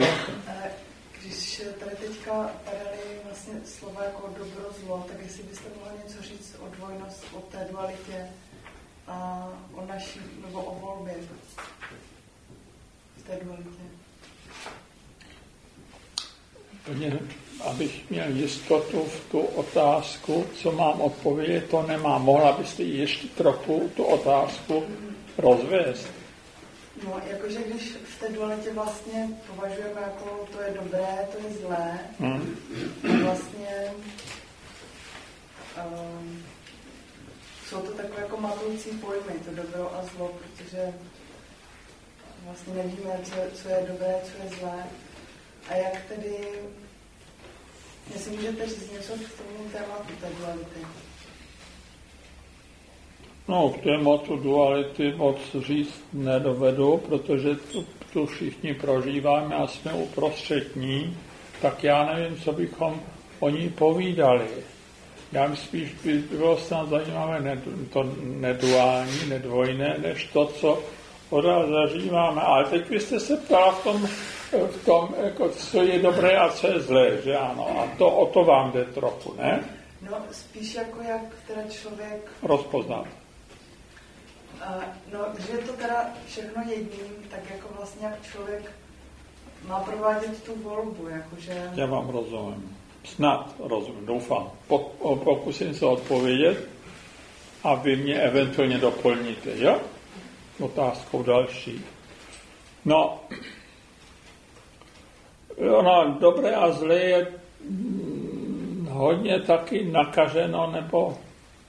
když tady teďka padaly vlastně slova jako dobro, zlo, tak jestli byste mohla něco říct o dvojnost, o té dualitě a o naší, nebo o volbě v té dualitě.
abych měl jistotu v tu otázku, co mám odpovědět, to nemám. Mohla byste ještě trochu tu otázku rozvést?
No, jakože když v té dualitě vlastně považujeme jako to je dobré, to je zlé, vlastně jsou to takové jako matoucí pojmy, to dobro a zlo, protože vlastně nevíme, co je dobré, co je zlé. A jak tedy, jestli můžete říct něco k tomu tématu té duality?
No, k tématu duality moc říct nedovedu, protože tu všichni prožíváme a jsme uprostřední, tak já nevím, co bychom o ní povídali. Já spíš by bylo snad zajímavé to neduální, nedvojné, než to, co zažíváme. Ale teď vy jste se ptala v tom jako, co je dobré a co je zlé, že ano? A o to vám jde trochu, ne?
No, spíš jako jak teda člověk
rozpoznat.
No, když je to teda všechno jedním, tak jako vlastně jak člověk má provádět tu volbu, jakože...
Já vám rozumím. Snad rozumím, doufám. Pokusím se odpovědět a vy mě eventuálně doplníte, jo? Otázkou další. No, ono dobré a zlé je hodně taky nakaženo nebo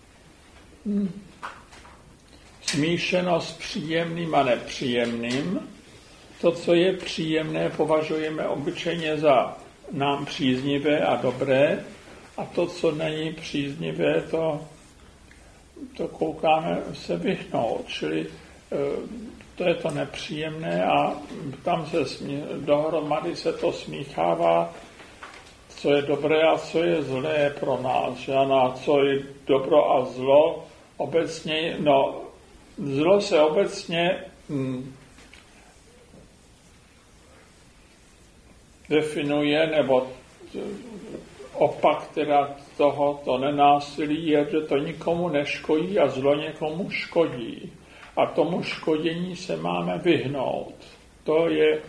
smíšeno s příjemným a nepříjemným. To, co je příjemné, považujeme obyčejně za nám příznivé a dobré, a to, co není příznivé, to koukáme se vyhnout. Čili to je to nepříjemné a tam se dohromady se to smíchává, co je dobré a co je zlé pro nás. Že? A co je dobro a zlo obecně, no zlo se obecně definuje, nebo opak teda tohoto nenásilí je, že to nikomu neškodí a zlo někomu škodí. A tomu škodění se máme vyhnout. To je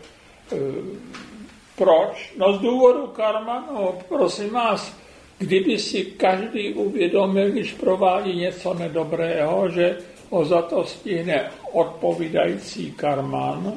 proč? No z důvodu karma, no prosím vás, kdyby si každý uvědomil, když provádí něco nedobrého, že ho za to stihne odpovídající karman,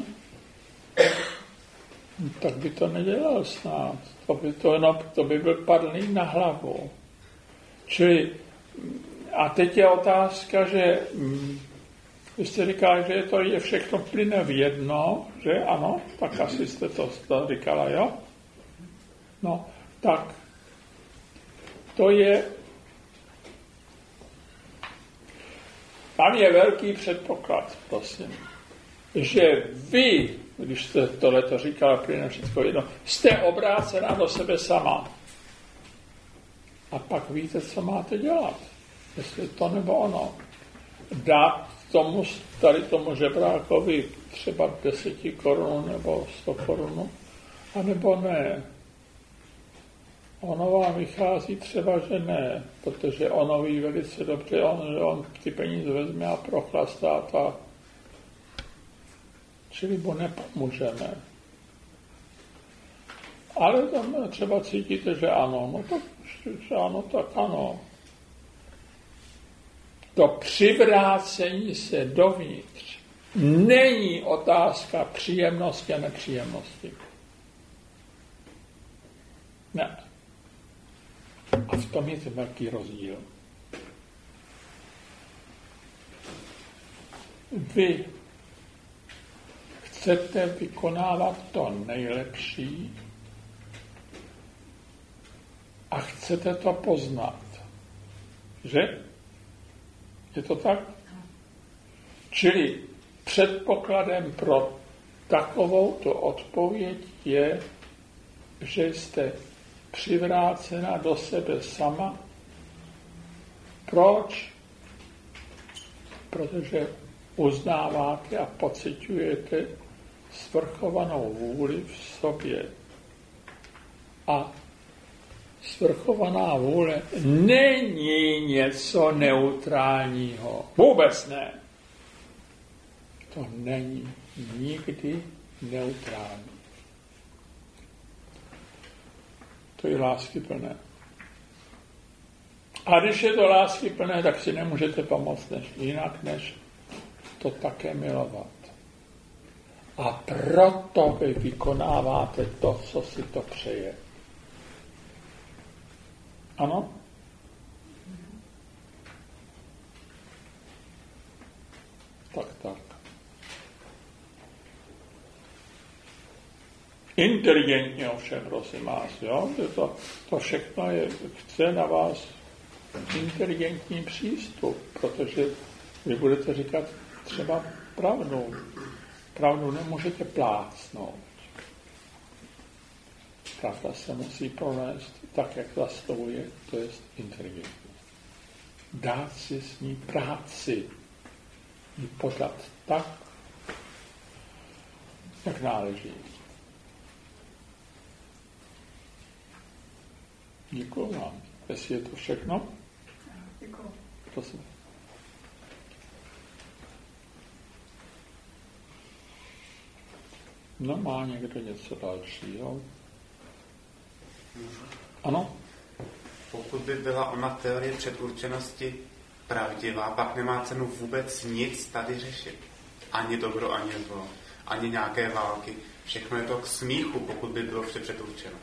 tak by to nedělal snad. To by byl padlý na hlavu. Čili, a teď je otázka, že vy jste říkali, že to je všechno plyne v jedno, že ano, tak asi jste to říkala, jo? No, tak to je, tam je velký předpoklad, prosím, že vy, když jste tohleto říkala, plyne všechno jedno, jste obrácená do sebe sama. A pak víte, co máte dělat. Jestli to nebo ono. Dát tomu žebrákovi třeba 10 korun nebo 100 korun, anebo ne. Ono vám vychází třeba, že ne, protože ono ví velice dobře, on ty peníze vezme a prochlastá a čili mu nepomůžeme. Ale tam třeba cítíte, že ano, no tak, že ano, tak ano. To přivrácení se dovnitř není otázka příjemnosti a nepříjemnosti. Ne. A v tom je ten velký rozdíl. Vy chcete vykonávat to nejlepší a chcete to poznat. Že? Je to tak? Čili předpokladem pro takovouto odpověď je, že jste přivrácena do sebe sama. Proč? Protože uznáváte a pociťujete svrchovanou vůli v sobě. A svrchovaná vůle není něco neutrálního. Vůbec ne. To není nikdy neutrální. To je láskyplné. A když je to láskyplné, tak si nemůžete pomoct jinak, než to také milovat. A proto vy vykonáváte to, co si to přeje. Ano? Tak. Inteligentně ovšem, prosím vás, jo? To všechno chce na vás inteligentní přístup, protože vy budete říkat třeba pravdu. Pravdu nemůžete plácnout. Pravda se musí pronést tak, jak zaslouží, to je inteligentní. Dát si s ní práci, ji podat tak, jak náleží. Děkuju vám. Jestli je to všechno?
Děkuju.
Prosím. No, má někdo něco dalšího? Ano?
Pokud by byla ona teorie předurčenosti pravdivá, pak nemá cenu vůbec nic tady řešit. Ani dobro, ani zlo, ani nějaké války. Všechno je to k smíchu, pokud by bylo vše předurčeno.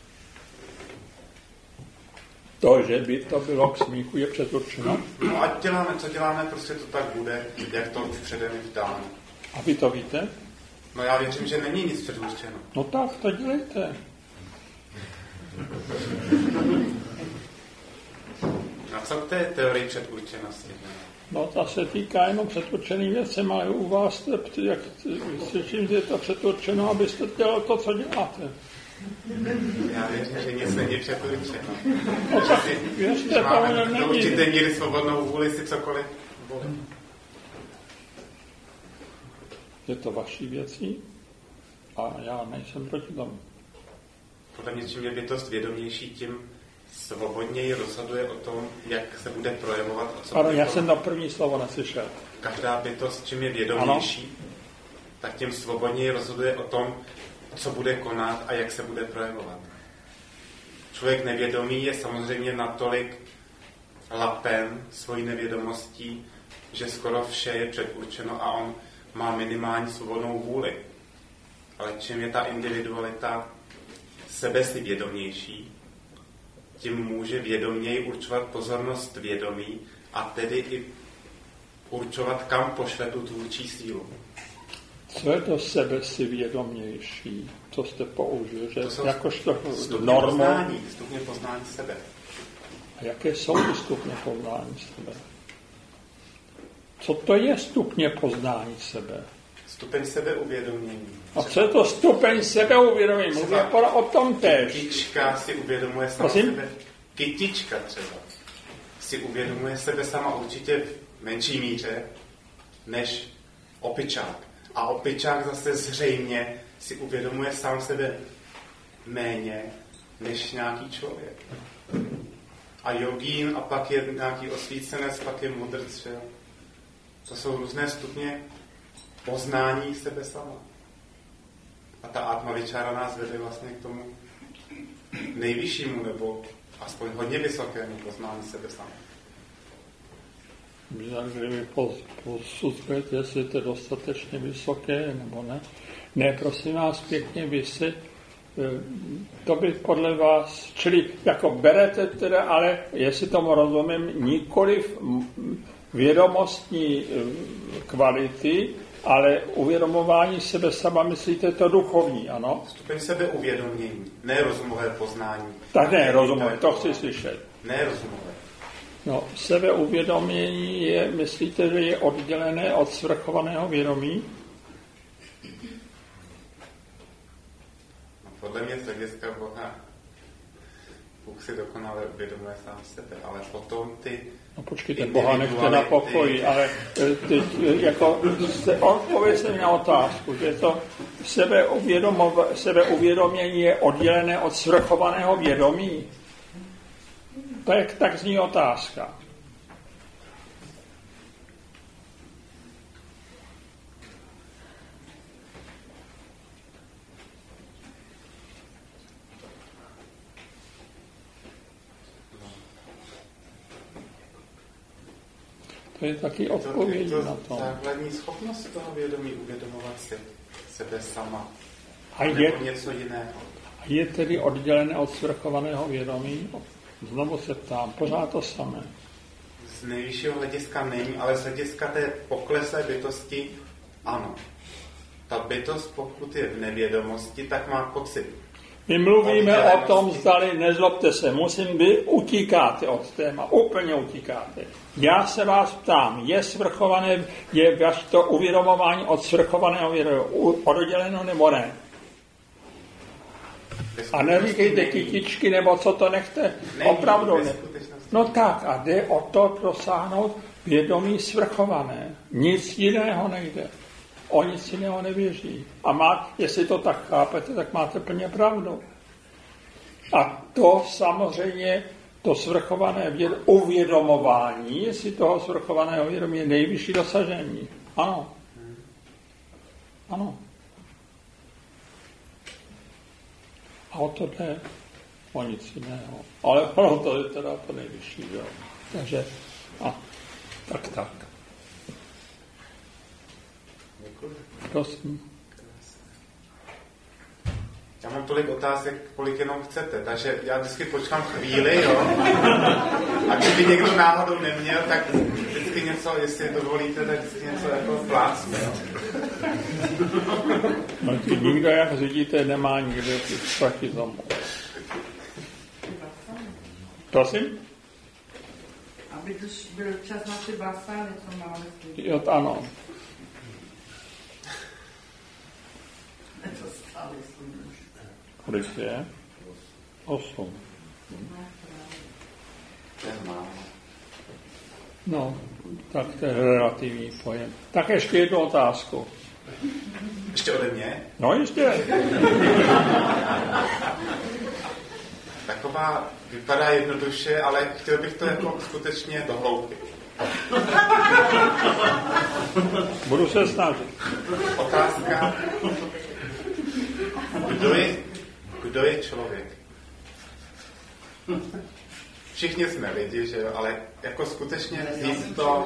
To, že by to bylo k smíchu, je předurčeno?
No ať děláme, co děláme, prostě to tak bude, jak to už předem dáno.
A vy to víte?
No já věřím, že není nic předurčeno.
No tak, to dělejte.
A co k té teorii předurčenosti?
No ta se týká jenom předurčených věcem, ale u vás, jak slyším, že je to předurčeno, abyste dělal to, co děláte.
Já věřím, že nic není předurčeno.
No tak věřte,
máme
to
do
není.
určité míry svobodnou vůli si cokoliv volit.
Je to vaší věcí a já nejsem proti tomu.
Podle mě, čím je bytost vědomější, tím svobodněji rozhoduje o tom, jak se bude projevovat. A co
Ano, já jsem to první slovo neslyšel.
Každá bytost, čím je vědomější, tak tím svobodněji rozhoduje o tom, co bude konat a jak se bude projevovat. Člověk nevědomý je samozřejmě natolik lapen svojí nevědomostí, že skoro vše je předurčeno a on má minimální svobodnou vůli. Ale čím je ta individualita sebe si vědomější, tím může vědoměji určovat pozornost vědomí a tedy i určovat, kam pošle tu tvůrčí sílu.
Co je to sebe si vědomější? Co jste použil? Že
To jsou
jakožto
stupně poznání sebe.
A jaké jsou ty stupně poznání sebe? Co to je stupně poznání sebe?
Stupeň sebeuvědomění.
A co je to stupeň sebeuvědomění? Mluví o tom též.
Kytička si uvědomuje sama sebe. Kytička třeba si uvědomuje sebe sama určitě v menší míře než opičák. A opičák zase zřejmě si uvědomuje sám sebe méně než nějaký člověk. A jogín a pak je nějaký osvícenec, pak je mudrc. To jsou různé stupně poznání sebe sama. A ta atmavičára nás vede vlastně k tomu nejvyššímu, nebo aspoň hodně vysokému poznání sebe sama.
Vy posuzujete, jestli to je dostatečně vysoké, nebo ne. Ne, prosím vás pěkně, vy si, to by podle vás, čili jako berete teda, ale jestli tomu rozumím, nikoliv vědomostní kvality, ale uvědomování sebe sama, myslíte to duchovní, ano?
Stupeň sebeuvědomění, ne rozumové poznání.
Tak ne, rozumové, to chci slyšet.
Ne rozumové.
No, sebeuvědomění je, myslíte, že je oddělené od svrchovaného vědomí?
No, podle mě z hlediska Boha Bůh si dokonale uvědomuje sám sebe, ale potom ty...
No počkejte, Boha nechte na pokoji, ale teď jako odpověď mi na otázku, že to sebeuvědomění je oddělené od svrchovaného vědomí. Tak zní otázka. To je taky odpověď
to
na to.
Základní schopnost toho vědomí uvědomovat si sebe sama.
A
nebo
je,
něco jiného.
je tedy oddělené od svrchovaného vědomí? Znovu se ptám, pořád to samé.
Z nejvyššího hlediska není, ale z hlediska té pokleslé bytosti ano. Ta bytost, pokud je v nevědomosti, tak má pocit.
My mluvíme o tom, zdali, nezlobte se, vy utíkáte od téma, úplně utíkáte. Já se vás ptám, je svrchované, je to uvědomování od svrchovaného vědomí odděleno nebo ne? A neříkejte kytičky, nebo co to nechte, opravdu ne. No tak, a jde o to dosáhnout vědomí svrchované. Nic jiného nejde. O nic jiného nevěří. A jestli to tak chápete, tak máte plně pravdu. A to samozřejmě, to svrchované uvědomování, jestli toho svrchovaného vědomí je nejvyšší dosažení. Ano. Ano. A o to jde, o nic jiného. Ale ono to je teda to nejvyšší, jo. Takže, tak. Prosím.
Já mám tolik otázek, kolik jenom chcete, takže já vždycky počkám chvíli, jo. A kdyby někdo náhodou neměl, tak vždycky něco, jestli dovolíte, tak vždycky něco jako plácne, jo.
No, nikdo, jak řídíte, nemá nikde proti tomu. Prosím?
Aby to byl čas na ty basány, co máme.
Jo, ano. Kolik je? 8. No, tak to je relativní pojem. Tak ještě jednu otázku.
Ještě ode mě?
No, ještě.
Taková vypadá jednoduše, ale chtěl bych to jako skutečně dohloubit.
Budu se snažit.
Otázka. Kdo je člověk? Všichni jsme lidi, že jo, ale jako skutečně vzít to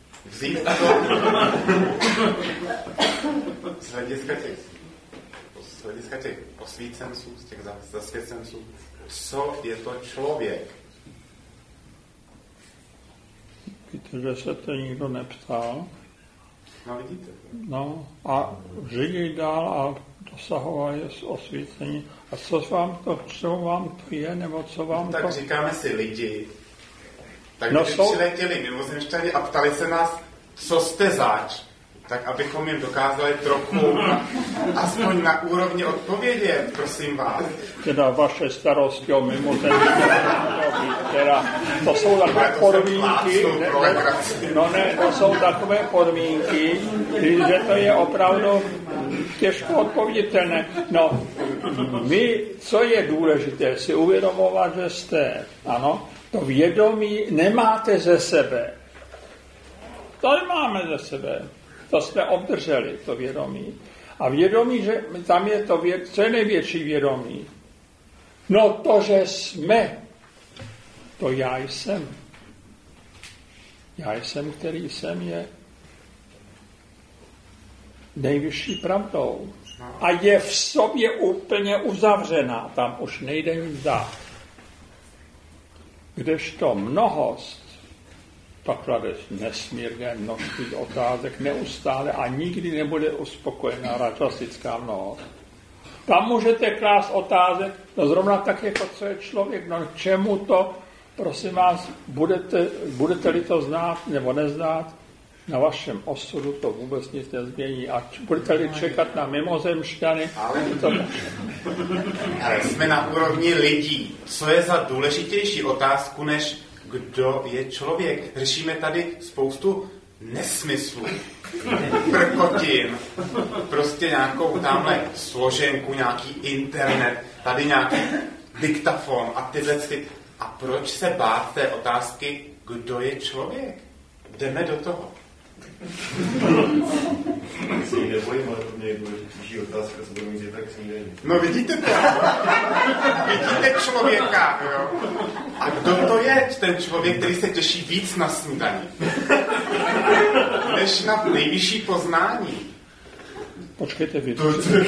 z hlediska těch osvícenců, z těch zasvěcenců, co je to člověk?
Víte, že se to nikdo neptal.
No vidíte.
No a žili dál a dosahovali osvícení. A co vám to je, nebo co vám
tak
to...
Tak říkáme si lidi. Tak
no
když přiletěli mimozemšťani a ptali se nás, co jste zač, tak abychom jim dokázali trochu aspoň na úrovni odpovědět, prosím vás.
Teda vaše starosti o mimozemšťany, to jsou takové podmínky, to jsou takové podmínky, že to je opravdu těžko odpověditelné. No, co je důležité, si uvědomovat, že jste, ano, to vědomí nemáte ze sebe. To nemáme ze sebe. To jsme obdrželi, to vědomí. A vědomí, že tam je to, co je největší vědomí? No to, že jsme, to já jsem. Já jsem, který jsem, je nejvyšší pravdou. A je v sobě úplně uzavřená. Tam už nejde nic dát. Kdežto mnohost, tak klade nesmírné množství otázek neustále a nikdy nebude uspokojená rajasická mnohost. Tam můžete klást otázek, no zrovna tak jako co je člověk, no k čemu to, prosím vás, budete-li to znát nebo neznát, na vašem osudu to vůbec nic nezmění. A budete-li čekat na mimozemšťany,
ale jsme na úrovni lidí. Co je za důležitější otázku, než kdo je člověk? Řešíme tady spoustu nesmyslů, prkotin, prostě nějakou tamhle složenku, nějaký internet, tady nějaký diktafon a tyhle. A proč se bát té otázky, kdo je člověk? Jdeme do toho.
Se jí nebojím, ale to mě je důležitější otázka, co budu mít zítra k snídani.
No vidíte to? Vidíte člověka, jo? A kdo to je ten člověk, který se těší víc na snídani? jdeš na nejvyšší poznání.
Počkejte vy.
To se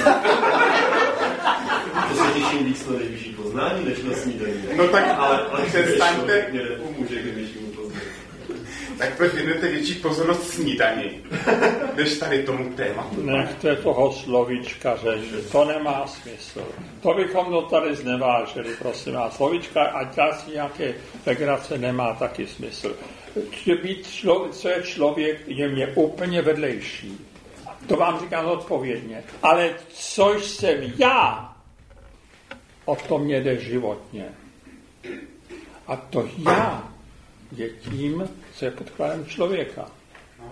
těším víc na nejvyšší poznání, než na snídaní.
No tak,
ale
přestaňte.
Mě nepomůže k nejvyššímu poznání.
Tak proč věnujete větší pozornost snídani, než tady tomu tématu?
Nechte toho slovíčkaře, to nemá smysl. To bychom to tady znevážili, prosím vás. Slovíčka, ať asi nějaké legrace, nemá taky smysl. Co je člověk, je mě úplně vedlejší. To vám říkám odpovědně. Ale co jsem já, o to mě jde životně. A to já je tím, co je podkladem člověka.
No.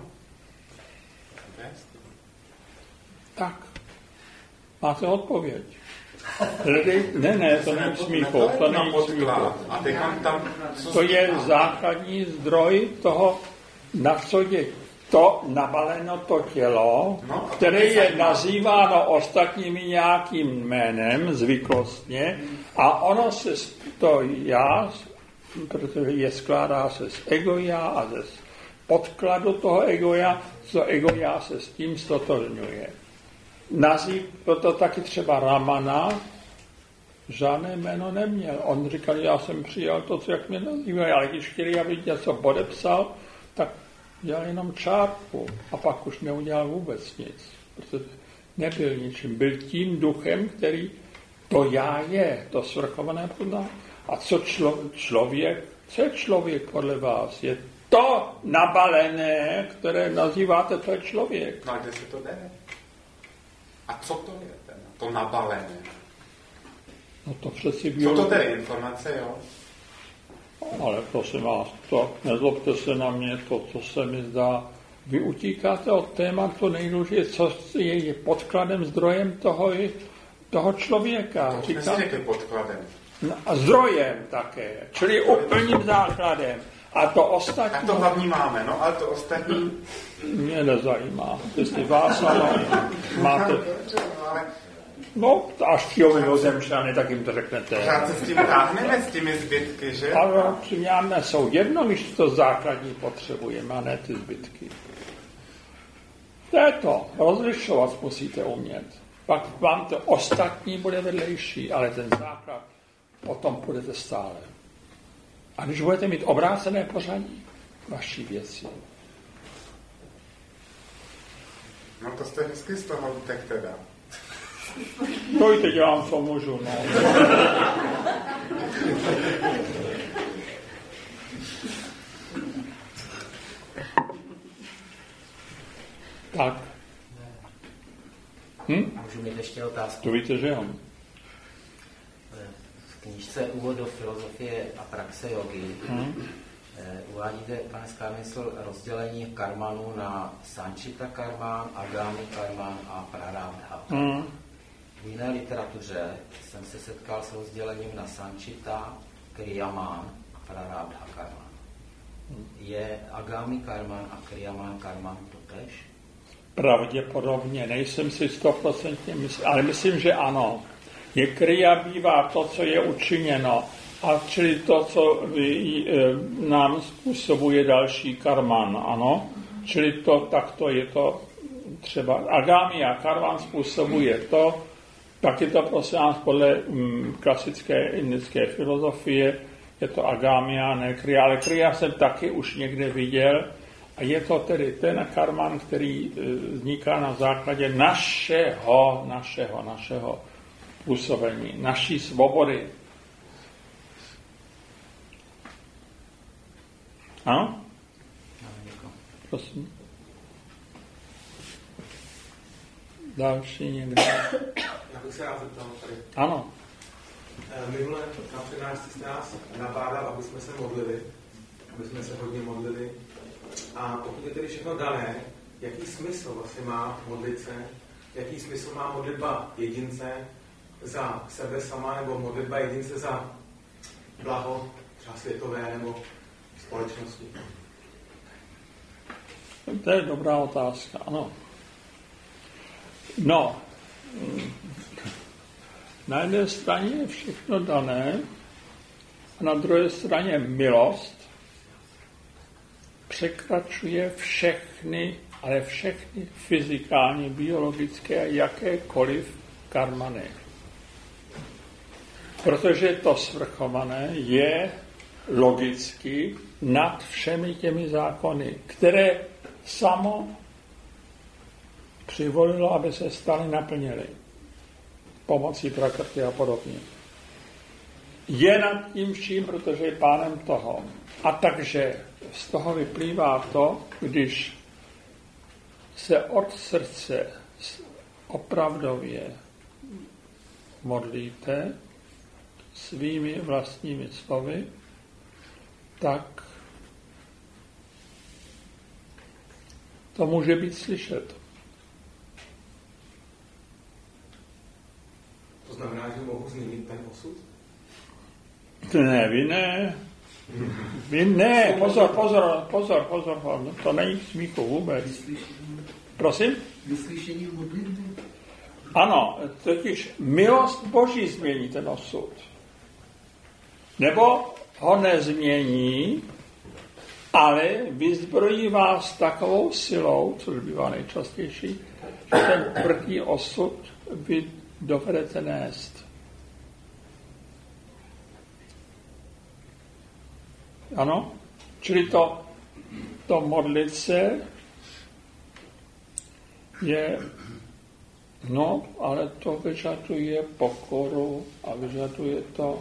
Tak. Máte odpověď. Ne, to není smíchu. To není smíchu. To je základní zdroj toho, na co je to nabaleno to tělo, které je nazýváno ostatními nějakým jménem, zvyklostně, a ono se to já, protože je skládá se z egoja a ze podkladu toho egoja, to egoja se s tím stotožňuje. Proto taky třeba Ramana žádné jméno neměl. On říkal, já jsem přijal to, co jak mě nazývají, ale když chtěli, aby něco podepsal, tak dělal jenom čárku a pak už neudělal vůbec nic, protože nebyl ničím. Byl tím duchem, který to já je, to svrchované poznání. A co člověk, co je člověk podle vás? Je to nabalené, které nazýváte, to je člověk.
No a kde se to jde? A co to je ten, to nabalené?
No to přeci
Co to tedy informace, jo?
Ale prosím vás, to nezlobte se na mě, to, co se mi zdá. Vy utíkáte od tématu nejdůležitější, co je podkladem, zdrojem toho člověka.
To jsme si řekli podkladem.
No, a zdrojem také, čili úplným základem. A to ostatní...
A to hlavní máme, no, ale to ostatní...
Mě nezajímá. Jestli vás ano, máte... No, až přijou mimozemšťany, tak jim to řeknete.
Pořád se s tím táhneme, s těmi zbytky, že?
Ale přijáme jsou jedno, když to základní potřebujeme, a ne ty zbytky. To je to. Rozlišovat musíte umět. Pak vám to ostatní bude vedlejší, ale ten základ potom půjdete stále. A když budete mít obrácené pořadí, vaší věci.
No to jste hezky z toho tak teda.
To i teď dělám, co můžu, no. Tak.
Můžu mít ještě otázku?
To víte, že jo.
V knížce Úvod do filozofie a praxe jogy uvádíte, pane Skarmysl, rozdělení karmanů na Sančita karman, Agami karman a Prarabdha. V jiné literatuře jsem se setkal s rozdělením na Sančita, Kriyaman a Prarabdha karman. Je Agami karman a Kriyaman karman totéž?
Pravděpodobně, nejsem si 100% myslím, ale myslím, že ano. Je kriya bývá to, co je učiněno, a čili to, co nám způsobuje další karman, ano. Čili to, takto je to třeba Agami a karman způsobuje to, tak je to prosím nás podle klasické indické filozofie, je to Agami a ne kriya, ale kriya jsem taky už někde viděl. A je to tedy ten karman, který vzniká na základě našeho působení, naší svobody. Ano? Prosím. Další někdo.
Já bych se rád zeptal tady.
Ano.
Minule na přednášce jste nás nabádal, aby jsme se modlili, aby jsme se hodně modlili. A pokud je tedy všechno dané, jaký smysl vlastně má modlit se, jaký smysl má modlitba jedince za sebe sama, nebo modlitba jedince za blaho třeba světové nebo společnosti?
To je dobrá otázka, ano. No, na jedné straně je všechno dané, a na druhé straně milost překračuje všechny, ale všechny fyzikální, biologické a jakékoliv karmany. Protože to svrchované je logicky nad všemi těmi zákony, které samo přivolilo, aby se staly naplněny pomocí prakrty a podobně. Je nad tím vším, protože je pánem toho. A takže z toho vyplývá to, když se od srdce opravdově modlíte svými vlastními slovy, tak to může být slyšet.
To znamená, že mohu změnit ten osud?
Ne, vy ne. Vy ne, pozor, to není smíchu vůbec. Prosím?
Vyslyšení modlitby.
Ano, totiž milost Boží změní ten osud. Nebo ho nezmění, ale vyzbrojí vás takovou silou, což bývá nejčastější, že ten tvrdý osud vy dovedete nést. Ano? Čili to modlit se je, no, ale to vyžaduje pokoru a vyžaduje to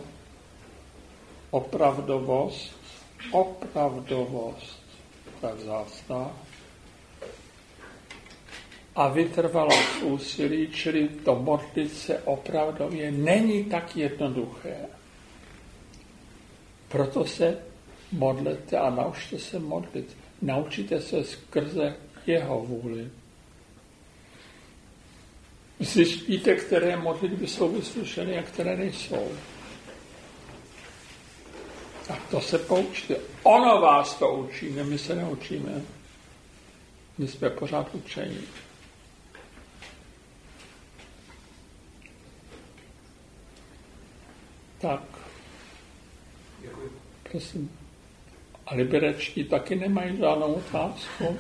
opravdovost, tak vzácná, a vytrvalost úsilí, čili to modlit se opravdově není tak jednoduché. Proto se modlete a naučte se modlit. Naučíte se skrze jeho vůli. Zjistíte, které modlitby jsou vyslyšeny a které nejsou. Tak to se poučte. Ono vás to učí, ne, my se neučíme. My jsme pořád učení. Tak.
Děkuji.
Prosím. A libereční taky nemají žádnou otázku?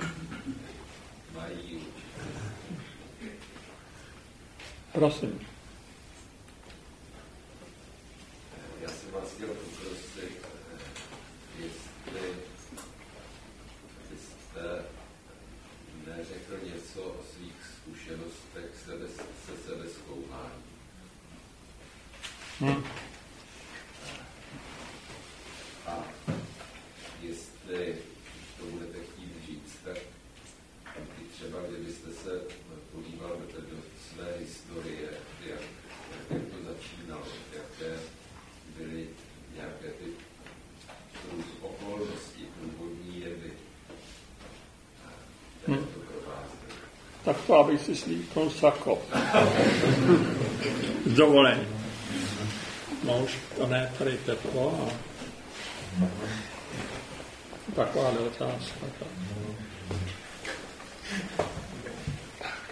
Mají.
Prosím.
Já jsem vás chtěl poprosit, jestli byste neřekl něco o svých zkušenostech se sebezkoumáním. A jestli to budete chtít říct, tak i třeba kdybyste se podíval do své historie, jak to začínalo, jaké byly nějaké ty okolnosti, průvodní jevy, které to provázely.
Tak to, abych si slíknul sako. S dovolením. No už to ne, tady teplo a taková otázka. Tak.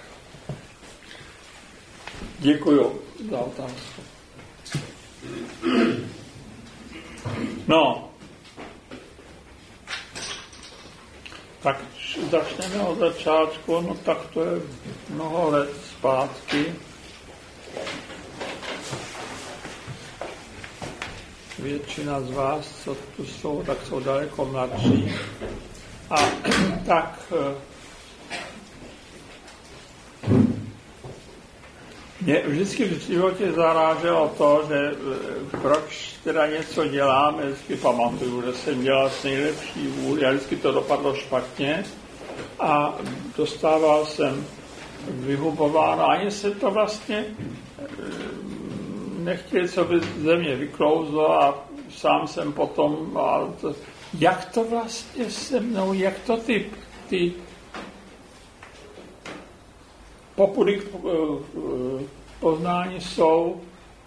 Děkuju za otázku. No, tak začneme od začátku, no tak to je mnoho let zpátky. Většina z vás, co tu jsou, tak jsou daleko mladší. A tak mě vždycky v životě zaráželo to, že proč teda něco děláme, vždycky pamatuju, že jsem dělal s nejlepší vůli a vždycky to dopadlo špatně a dostával jsem vyhubováno. Ani se to vlastně nechtěl, co by ze mě vyklouzlo a sám jsem potom, jak to vlastně se mnou, jak to ty popudy k poznání jsou,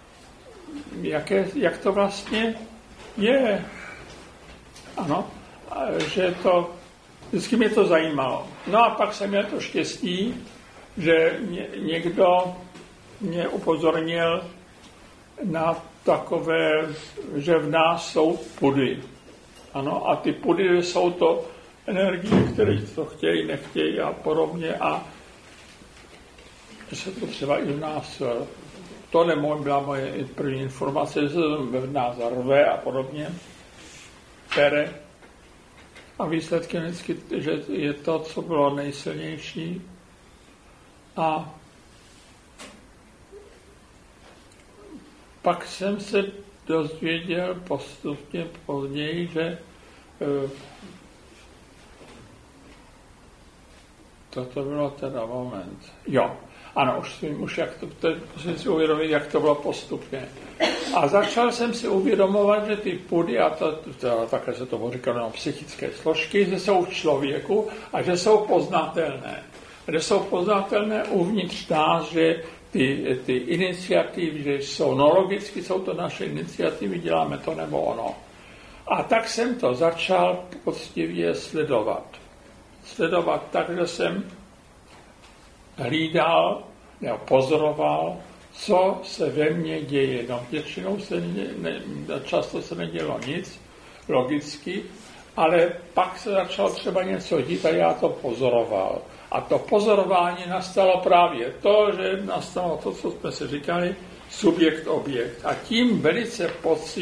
jak to vlastně je. Ano, že to, vždycky mě to zajímalo. No a pak jsem měl to štěstí, že někdo mě upozornil na takové, že v nás jsou pudy. Ano, a ty pudy jsou to energie, které to chtějí, nechtějí a podobně a že se to třeba i v nás, to byla moje první informace, že se to v nás rve a podobně, pere a výsledkem vždycky, že je to, co bylo nejsilnější a pak jsem se dozvěděl postupně později, že toto bylo teda moment. Jo, ano, už jak musím si uvědomit, jak to bylo postupně. A začal jsem si uvědomovat, že ty pudy, a také se tomu říkalo psychické složky, že jsou v člověku a že jsou poznatelné. Že jsou poznatelné uvnitř nás, že ty iniciativy, že jsou, no logicky jsou to naše iniciativy, děláme to nebo ono. A tak jsem to začal poctivě sledovat. Sledovat tak, že jsem hlídal nebo pozoroval, co se ve mně děje. No, většinou často se nedělo nic, logicky, ale pak se začalo třeba něco dít a já to pozoroval. A to pozorování nastalo právě to, že nastalo to, co jsme si říkali, subjekt-objekt. A tím velice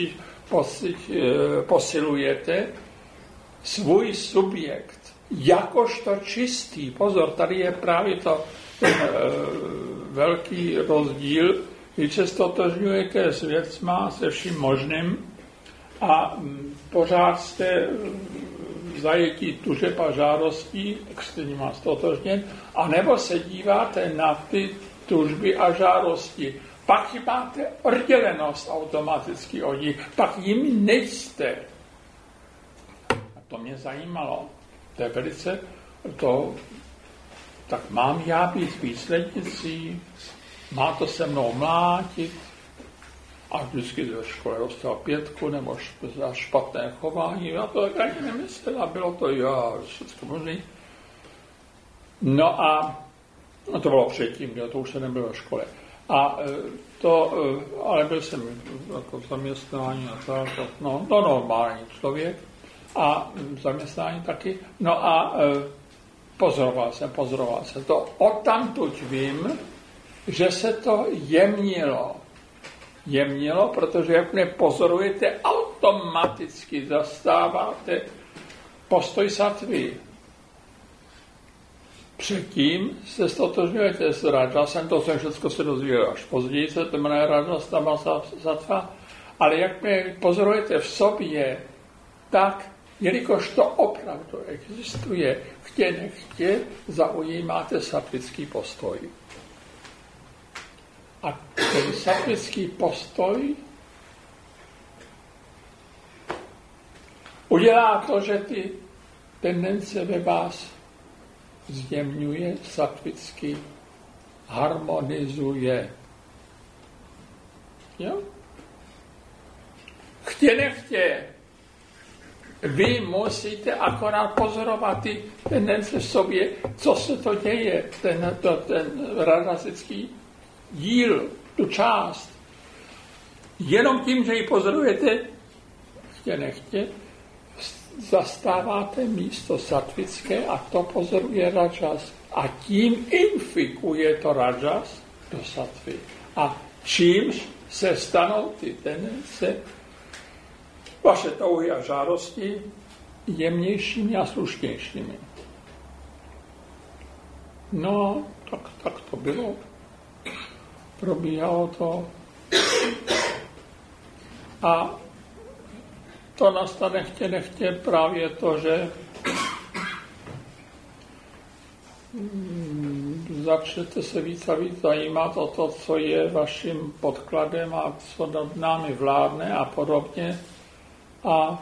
posilujete svůj subjekt. Jakožto čistý. Pozor, tady je právě ten velký rozdíl, když se stotožňujete s věcma, se vším možným a pořád jste zajetí tužeb a žádostí, tak jste nima stotožněn, anebo se díváte na ty tužby a žádosti. Pak máte oddělenost automaticky od nich, pak jimi nejste. A to mě zajímalo. To je velice tak mám já být výslednicí, má to se mnou mlátit a vždycky do školy dostal 5 nebo za špatné chování. Já to tak ani nemyslela, bylo to všechno možný. No a to bylo předtím, to už se nebylo v škole. A ale byl jsem jako zaměstnání a tak, no normální člověk a zaměstnání taky. No a pozoroval jsem to. Odtamtud vím, že se to jemnilo, protože jak nepozorujete, automaticky zastáváte postoj sattví. Předtím se stotožňujete s rajasem, to jsem všechno se dozvěděl až později, se to jmenuje rajas, tamasa, sattva, ale jak mě pozorujete v sobě, tak, jelikož to opravdu existuje, chtě nechtě, zaujímáte sattvický postoj. A ten sattvický postoj udělá to, že ty tendence ve vás zjemňuje, sattvicky harmonizuje. Jo? Chtě nechtě. Vy musíte akorát pozorovat ty tendence v sobě, co se to děje, ten rajasický díl, tu část. Jenom tím, že ji pozorujete, chtě nechtě, zastáváte místo sattvické a to pozoruje rajas. A tím infikuje to rajas do sattvy. A čímž se stanou ty tendence, vaše touhy a žádosti jemnějšími a slušnějšími. No, tak to bylo. Probíhalo to. A to nastane chtě nechtě právě to, že začnete se víc a víc zajímat o to, co je vaším podkladem a co nad námi vládne a podobně. A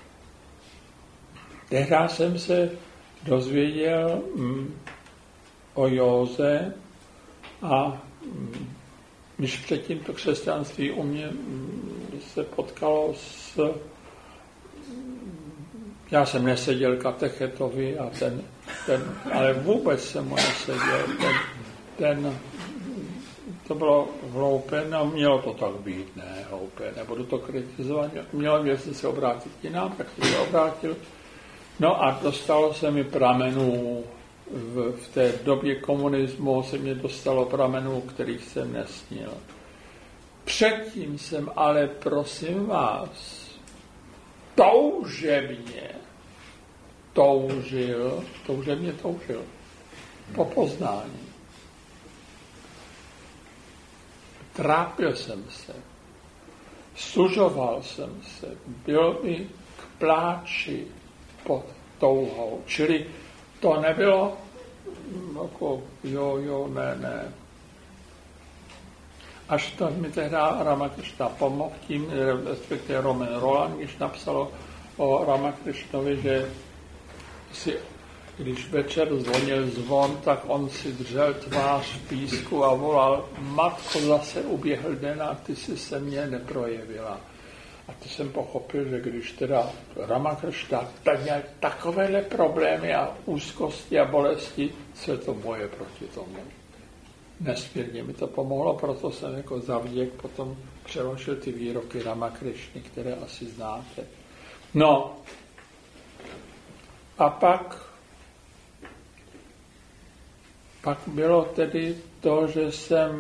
tehdy jsem se dozvěděl o józe a když předtím to křesťanství u mě se potkalo s... Já jsem neseděl katechetovi a ale vůbec jsem mu neseděl. To bylo hloupé, no mělo to tak být, ne hloupé, nebudu to kritizovat, měl jsem se obrátit jinam, tak jsem se obrátil No a dostalo se mi pramenů, v té době komunismu se mě dostalo pramenů, kterých jsem nesnil. Předtím jsem ale, prosím vás, toužebně toužil po poznání. Trápil jsem se, sužoval jsem se, byl mi k pláči pod touhou. Čili to nebylo jako ne. Až to mi tehdy Ramakrishna pomohl tím, respektive Roman Roland, když napsalo o Ramakrishnovi, že si, když večer zvonil zvon, tak on si držel tvář v písku a volal: Matko, zase uběhl den a ty si se mně neprojevila. A to jsem pochopil, že když teda Ramakrishna tak měl takovéhle problémy a úzkosti a bolesti, co je to moje proti tomu. Nesmírně mi to pomohlo, proto jsem jako za vděk potom přeložil ty výroky Ramakrishny, které asi znáte. No, a pak bylo tedy to, že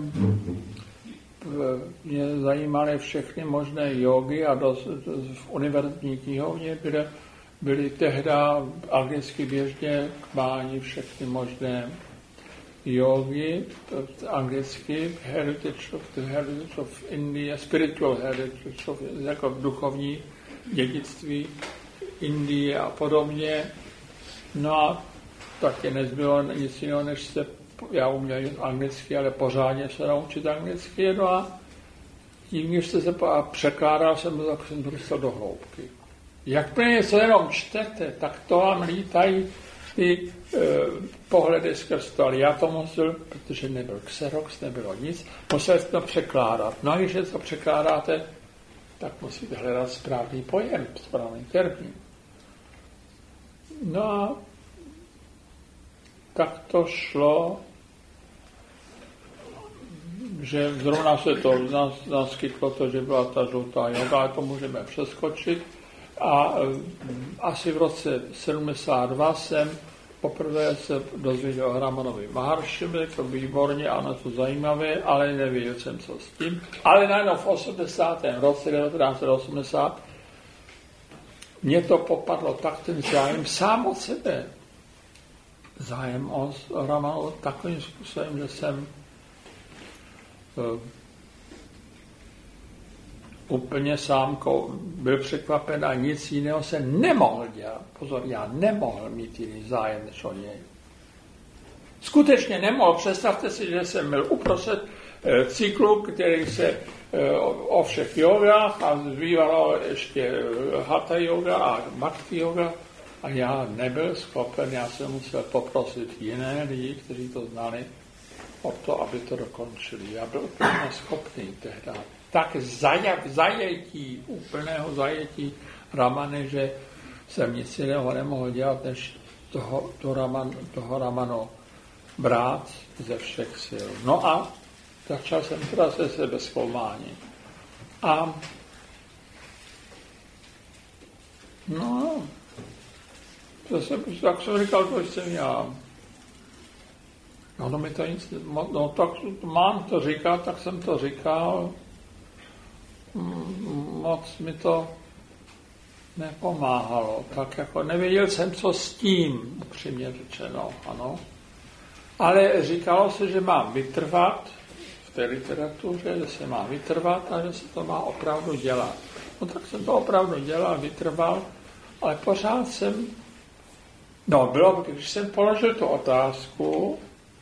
mě zajímaly všechny možné jogy a v univerzitní knihovně byly tehdy anglicky běžně k mání všechny možné jogy, anglicky heritage of India, spiritual heritage of, jako duchovní dědictví Indie a podobně. No a taky nezbylo nic jiného, než se, já uměl anglicky, ale pořádně se naučit anglicky, no a tím, když se překládal jsem, tak jsem dostal do hloubky. Jakmile něco jenom čtete, tak to vám lítají ty pohledy skrz to, ale já to musel, protože nebyl Xerox, nebylo nic, musel to překládat. No a když to překládáte, tak musíte hledat správný pojem, správný termín. No a tak to šlo, že zrovna se to naskytlo to, že byla ta žlutá joga, ale to můžeme přeskočit. A asi v roce 72 jsem poprvé se dozvěděl o Ramanovi Maharšovi, to výborně, ano, to zajímavé, ale nevěděl jsem, co s tím. Ale najednou v 80. roce 1980 mě to popadlo tak ten zájem sám od sebe. Zájem o Ramanu takovým způsobem, že jsem úplně sám byl překvapen a nic jiného se nemohl dělat. Pozor, já nemohl mít jiný zájem než o něj. Skutečně nemohl. Představte si, že jsem byl uprostřed cyklu, který se o všech jogách a zbývalo ještě hatha yoga a bhakti yoga a já nebyl schopen, já jsem musel poprosit jiné lidi, kteří to znali, o to, aby to dokončili. Já byl úplně neschopný tehdy. Tak zajetí, úplného zajetí Ramany, že jsem nic jiného nemohl dělat, než toho Ramanu brát ze všech sil. No a začal jsem teda se sebezkoumání. A no, tak jsem říkal, to jsem já. No mi to nic, no tak mám to říkat, tak jsem to říkal. Moc mi to nepomáhalo. Tak jako nevěděl jsem, co s tím, upřímně řečeno, ano. Ale říkalo se, že mám vytrvat v té literatuře, že se má vytrvat a že se to má opravdu dělat. No tak jsem to opravdu dělal, vytrval, ale pořád jsem, když jsem položil tu otázku,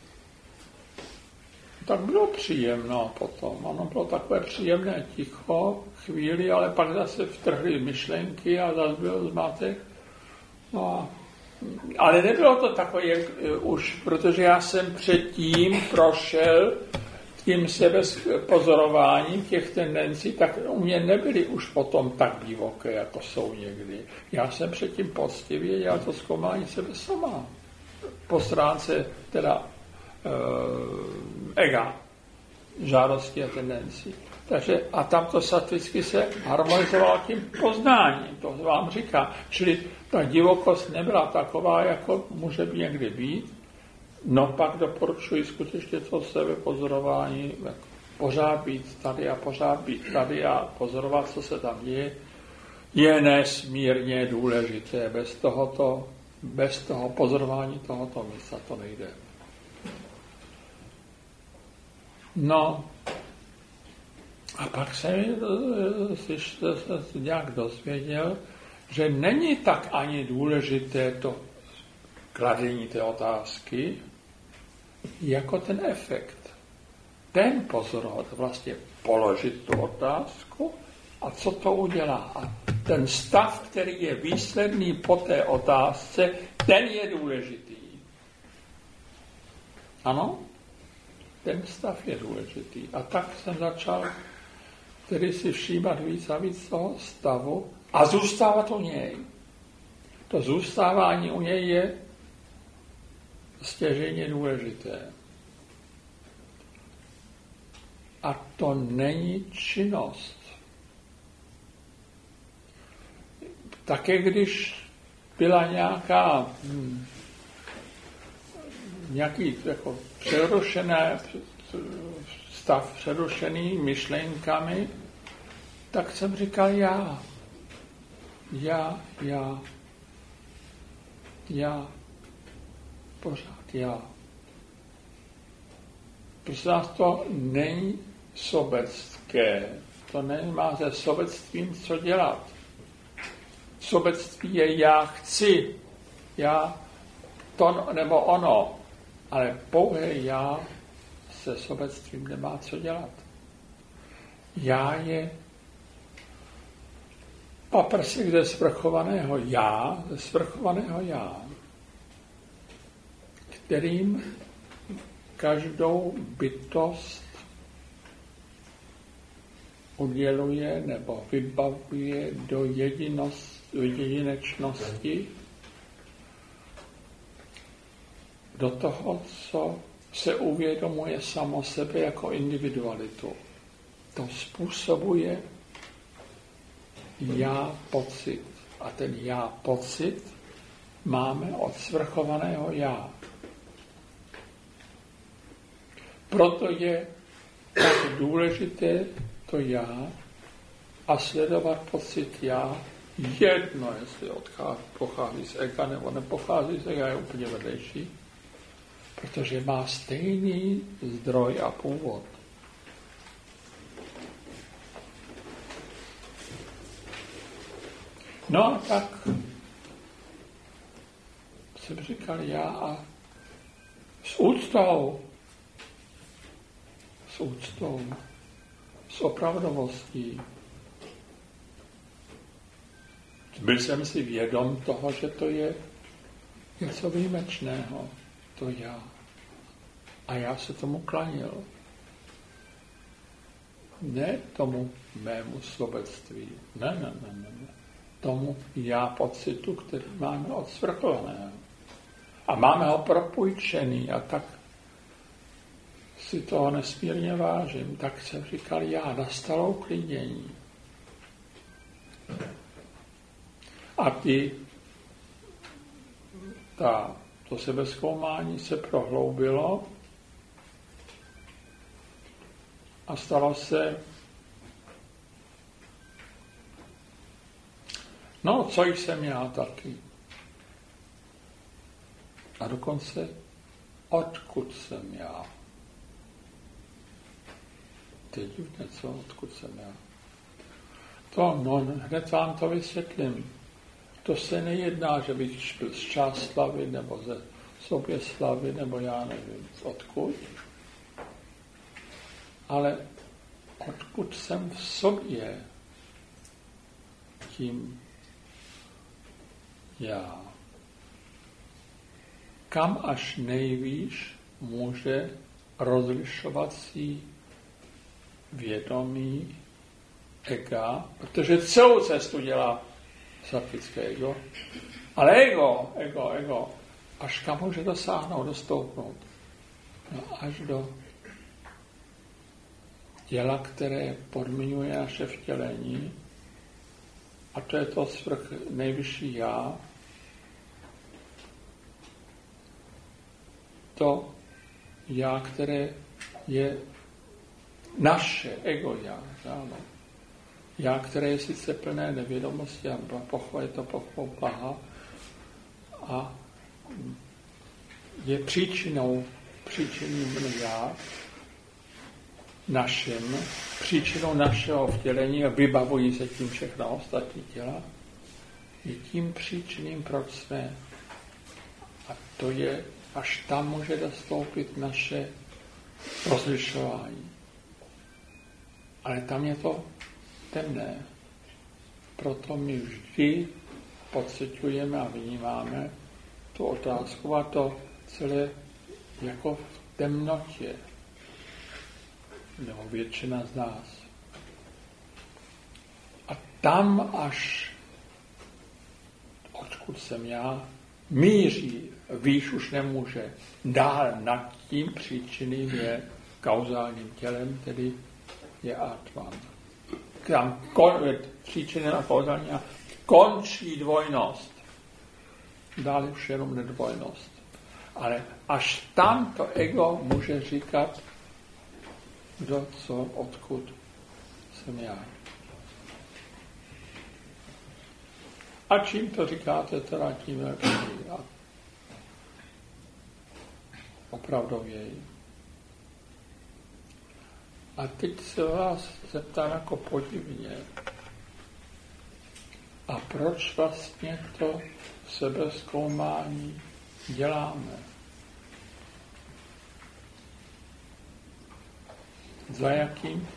tak bylo příjemno potom. Ono bylo takové příjemné ticho chvíli, ale pak zase vtrhly myšlenky a zase byl zmatek. No, ale nebylo to takové, jak už, protože já jsem předtím prošel tím sebepozorováním těch tendencí, tak u mě nebyly už potom tak divoké, jako jsou někdy. Já jsem předtím poctivě dělal to zkoumání sebe sama. Po stránce teda ega. žádosti a tendencí. Takže a tamto sattvicky se harmonizovalo tím poznáním, to vám říká. Čili ta divokost nebyla taková, jako může někdy být. No pak doporučuji skutečně to sebepozorování, pořád být tady a pořád být tady a pozorovat, co se tam děje, je nesmírně důležité. Bez toho pozorování tohoto místa to nejde. No, a pak jsem nějak dozvěděl, že není tak ani důležité to kladení té otázky, jako ten efekt. Ten pozorovat, vlastně položit tu otázku a co to udělá. A ten stav, který je výsledný po té otázce, ten je důležitý. Ano? Ten stav je důležitý. A tak jsem začal tedy si všímat víc a víc toho stavu a zůstávat u něj. To zůstávání u něj je stěžejně důležité. A to není činnost. Také když byla nějaký jako stav přerušený myšlenkami, tak jsem říkal já. Pořád já. Prostě nás to není sobecké. To nemá se sobectvím co dělat. Sobectví je já chci, já to nebo ono, ale pouhé já se sobectvím nemá co dělat. Já je paprsek ze svrchovaného já, kterým každou bytost uděluje nebo vybavuje do jedinečnosti, do toho, co se uvědomuje samo sebe jako individualitu. To způsobuje já pocit. A ten já pocit máme od svrchovaného já. Proto je tak důležité to já a sledovat pocit já, jedno, jestli pochází z ega nebo nepochází z ega, je úplně vedlejší, protože má stejný zdroj a původ. No a tak jsem říkal já a s úctou, s opravdovostí. Byl jsem si vědom toho, že to je něco výjimečného, to já. A já se tomu klanil. Ne tomu mému sobectví. Ne. Tomu já pocitu, který máme od svrchovaného. A máme ho propůjčený a tak si toho nesmírně vážím. Tak jsem říkal já, nastalo uklidnění. A to sebezkoumání se prohloubilo a stalo se, co jsem já taky. A dokonce, odkud jsem já. To je divné, odkud jsem já. Hned vám to vysvětlím. To se nejedná, že bych byl z Čáslavi, nebo ze Soběslavy, nebo já nevím, odkud. Ale odkud jsem v sobě, tím já. Kam až nejvýš může rozlišovací vědomí ega, protože celou cestu dělá sattvické ego, ale ego, až kam může dosáhnout, dostoupnout? Až do těla, které podmiňuje naše vtělení, a to je to nejvyšší já, to já, které je naše ego já, ano. Já, které je sice plné nevědomosti a pochva, je to pochva Boha a je příčinou já našim, příčinou našeho vtělení a vybavují se tím všechna ostatní těla, je tím příčinným, proč jsme. A to je, až tam může dostoupit naše rozlišování. Ale tam je to temné. Proto my vždy pociťujeme a vnímáme tu otázku a to celé jako v temnotě. Nebo většina z nás. A tam až, odkud jsem já, míří, výš už nemůže. Dál nad tím příčinným je kauzálním tělem, tedy je Atman. Tam příčiny a kauzální končí dvojnost. Dále už jenom nedvojnost. Ale až tam to ego může říkat, kdo, co, odkud jsem já. A čím to říkáte, teda tím lepší. A opravdověji. A teď se vás zeptám jako podivně. A proč vlastně to sebezkoumání děláme? Za jakým?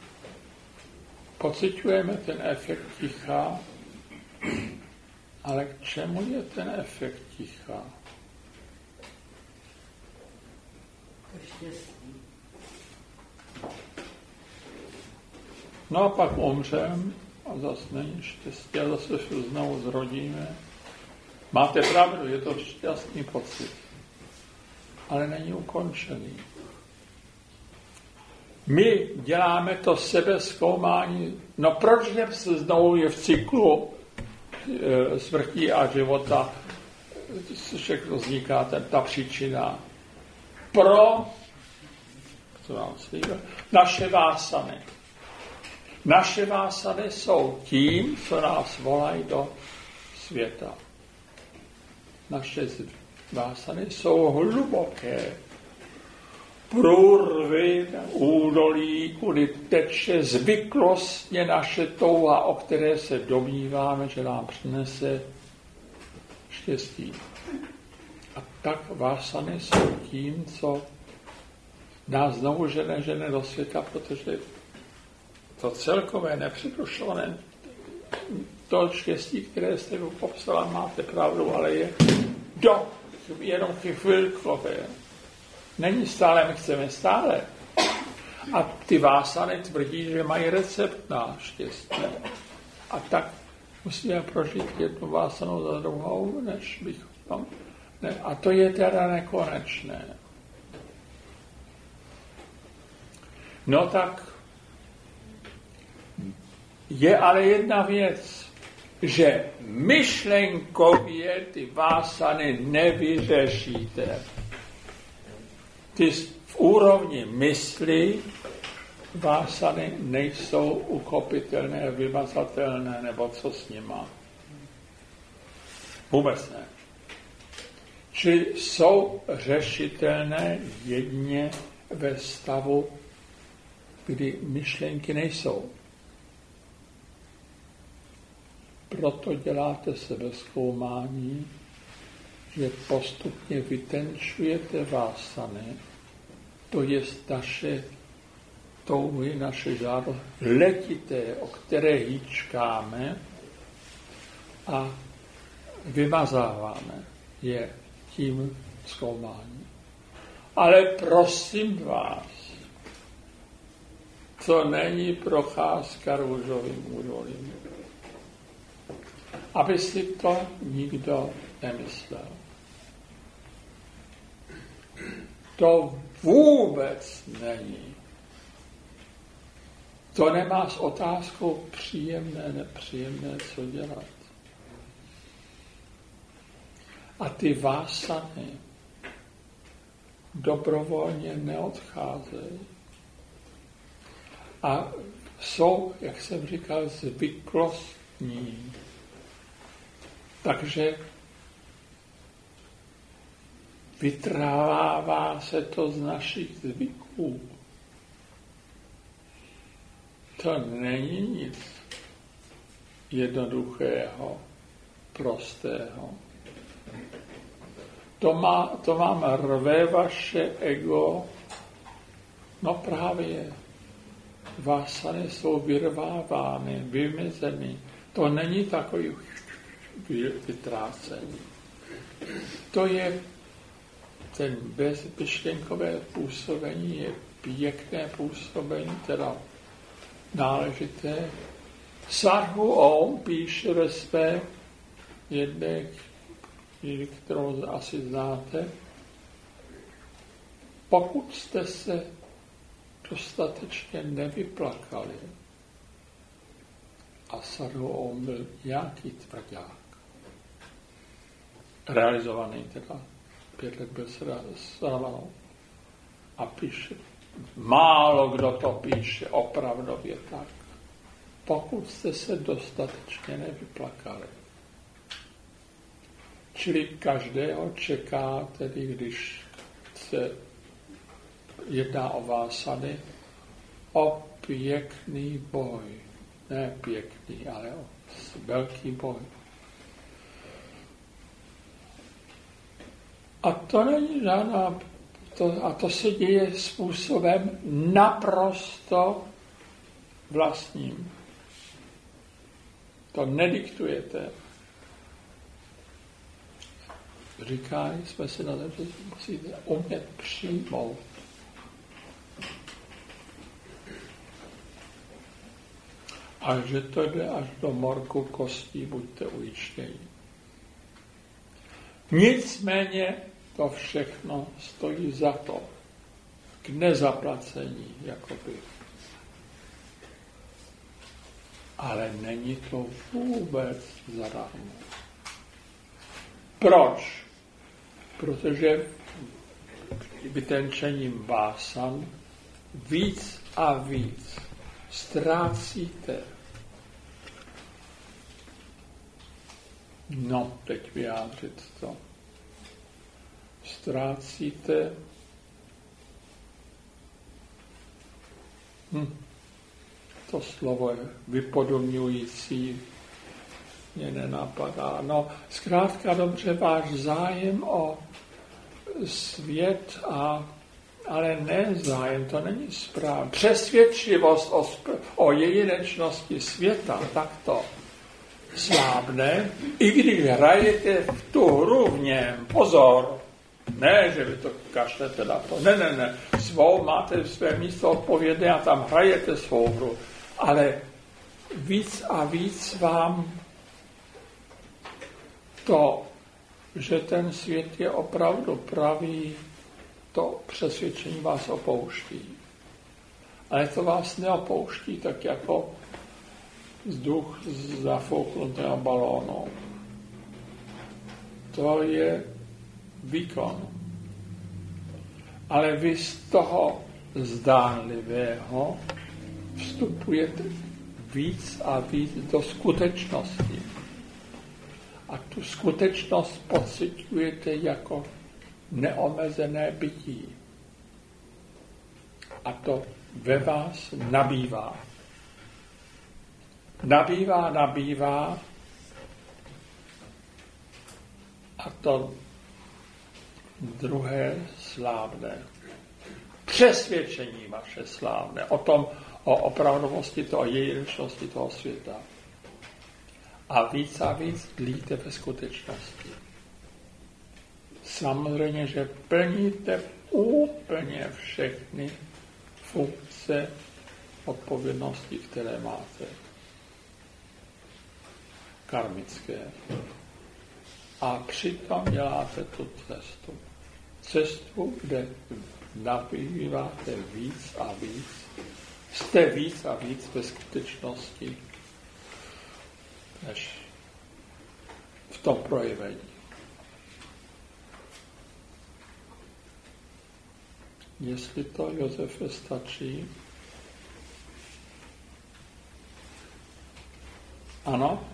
Pociťujeme ten efekt ticha, ale k čemu je ten efekt ticha? No a pak umřem a zase není štěstí a zase se znovu zrodíme. Máte pravdu, je to šťastný pocit, ale není ukončený. My děláme to sebezkoumání. No proč se znovu je v cyklu smrti a života všechno vzniká ta příčina? Pro co nám slíbe, naše vásany. Naše vásany jsou tím, co nás volají do světa. Naše vásany jsou hluboké průrvy, údolí, kudy teče zvyklostně naše touha, o které se domníváme, že nám přinese štěstí. A tak vásany jsou tím, co nás znovu žene do světa, protože to celkové nepřerušované, to štěstí, které jste popsala, máte pravdu, ale je jenom chvilkové. Není stále, my chceme stále. A ty vásany tvrdí, že mají recept na štěstí. A tak musíme prožít jednu vásanu za druhou, než bychom... Ne, a to je teda nekonečné. No tak je ale jedna věc, že myšlenkově ty vásany nevyřešíte. Ty v úrovni mysli vásany nejsou uchopitelné, vymazatelné, nebo co s nima. Vůbec ne. Čili jsou řešitelné jedině ve stavu, kdy myšlenky nejsou. Proto děláte sebezkoumání, že postupně vytenčujete vásany, to je naše touhy, naše žádosti, letité, o které hýčkáme a vymazáváme je tím zkoumáním. Ale prosím vás, to není procházka růžovým údolím. Aby si to nikdo nemyslel. To vůbec není. To nemá s otázkou příjemné, nepříjemné co dělat. A ty vásany dobrovolně neodcházejí. A jsou, jak jsem říkal, zvyklostní. Takže vytrávává se to z našich zvyků. To není nic jednoduchého, prostého. To vám rve vaše ego. No právě. Vásany jsou vyrvávány, vymezeny. To není takový vytrácení. To je ten bezmyšlenkové působení, je pěkné působení, teda náležité. Sadhu Om píše ve své jedné knihy, kterou asi znáte. Pokud jste se dostatečně nevyplakali, a Sadhu Om byl nějaký tvrdák, realizovaný teda, 5 let byl Saravanou, a píše, málo kdo to píše opravdově tak, pokud jste se dostatečně nevyplakali. Čili každého čeká, tedy když se jedná o vásany, o pěkný boj. Ne pěkný, ale o velký boj. A to není žádná, to se děje způsobem naprosto vlastním. To nediktujete. Říkali jsme si na to, že musíte umět přijmout. A že to jde až do morku kostí, buďte ujištěni. Nicméně to všechno stojí za to. K nezaplacení, jakoby. Ale není to vůbec zadarmo. Proč? Protože vytenčením vásan víc a víc ztrácíte. No, teď vyjádřit to. Ztrácíte to slovo je vypodomňující, mě nenapadá. No, zkrátka dobře, váš zájem o svět, ale ne zájem, to není správně. Přesvědčivost o jedinečnosti světa takto slábne, i když hrajete v tu hru v něm. Pozor, ne, že vy to kašlete na to. Ne. Svou máte své místo odpovědné a tam hrajete svou hru. Ale víc a víc vám to, že ten svět je opravdu pravý, to přesvědčení vás opouští. Ale to vás neopouští tak jako vzduch z zafouknutého balónu. To je výkon. Ale vy z toho zdánlivého vstupujete víc a víc do skutečnosti. A tu skutečnost pociťujete jako neomezené bytí. A to ve vás nabývá. Nabývá a to druhé slábne. Přesvědčení vaše slávné o tom, o opravdovosti toho, jedinečnosti toho světa. A víc dlíte ve skutečnosti. Samozřejmě, že plníte úplně všechny funkce odpovědnosti, které máte. Karmické. A přitom děláte tu cestu. Cestu, kde nabýváte víc a víc jste víc a víc ve skutečnosti, než v tom projevení. Jestli to, Josefe, stačí? Ano?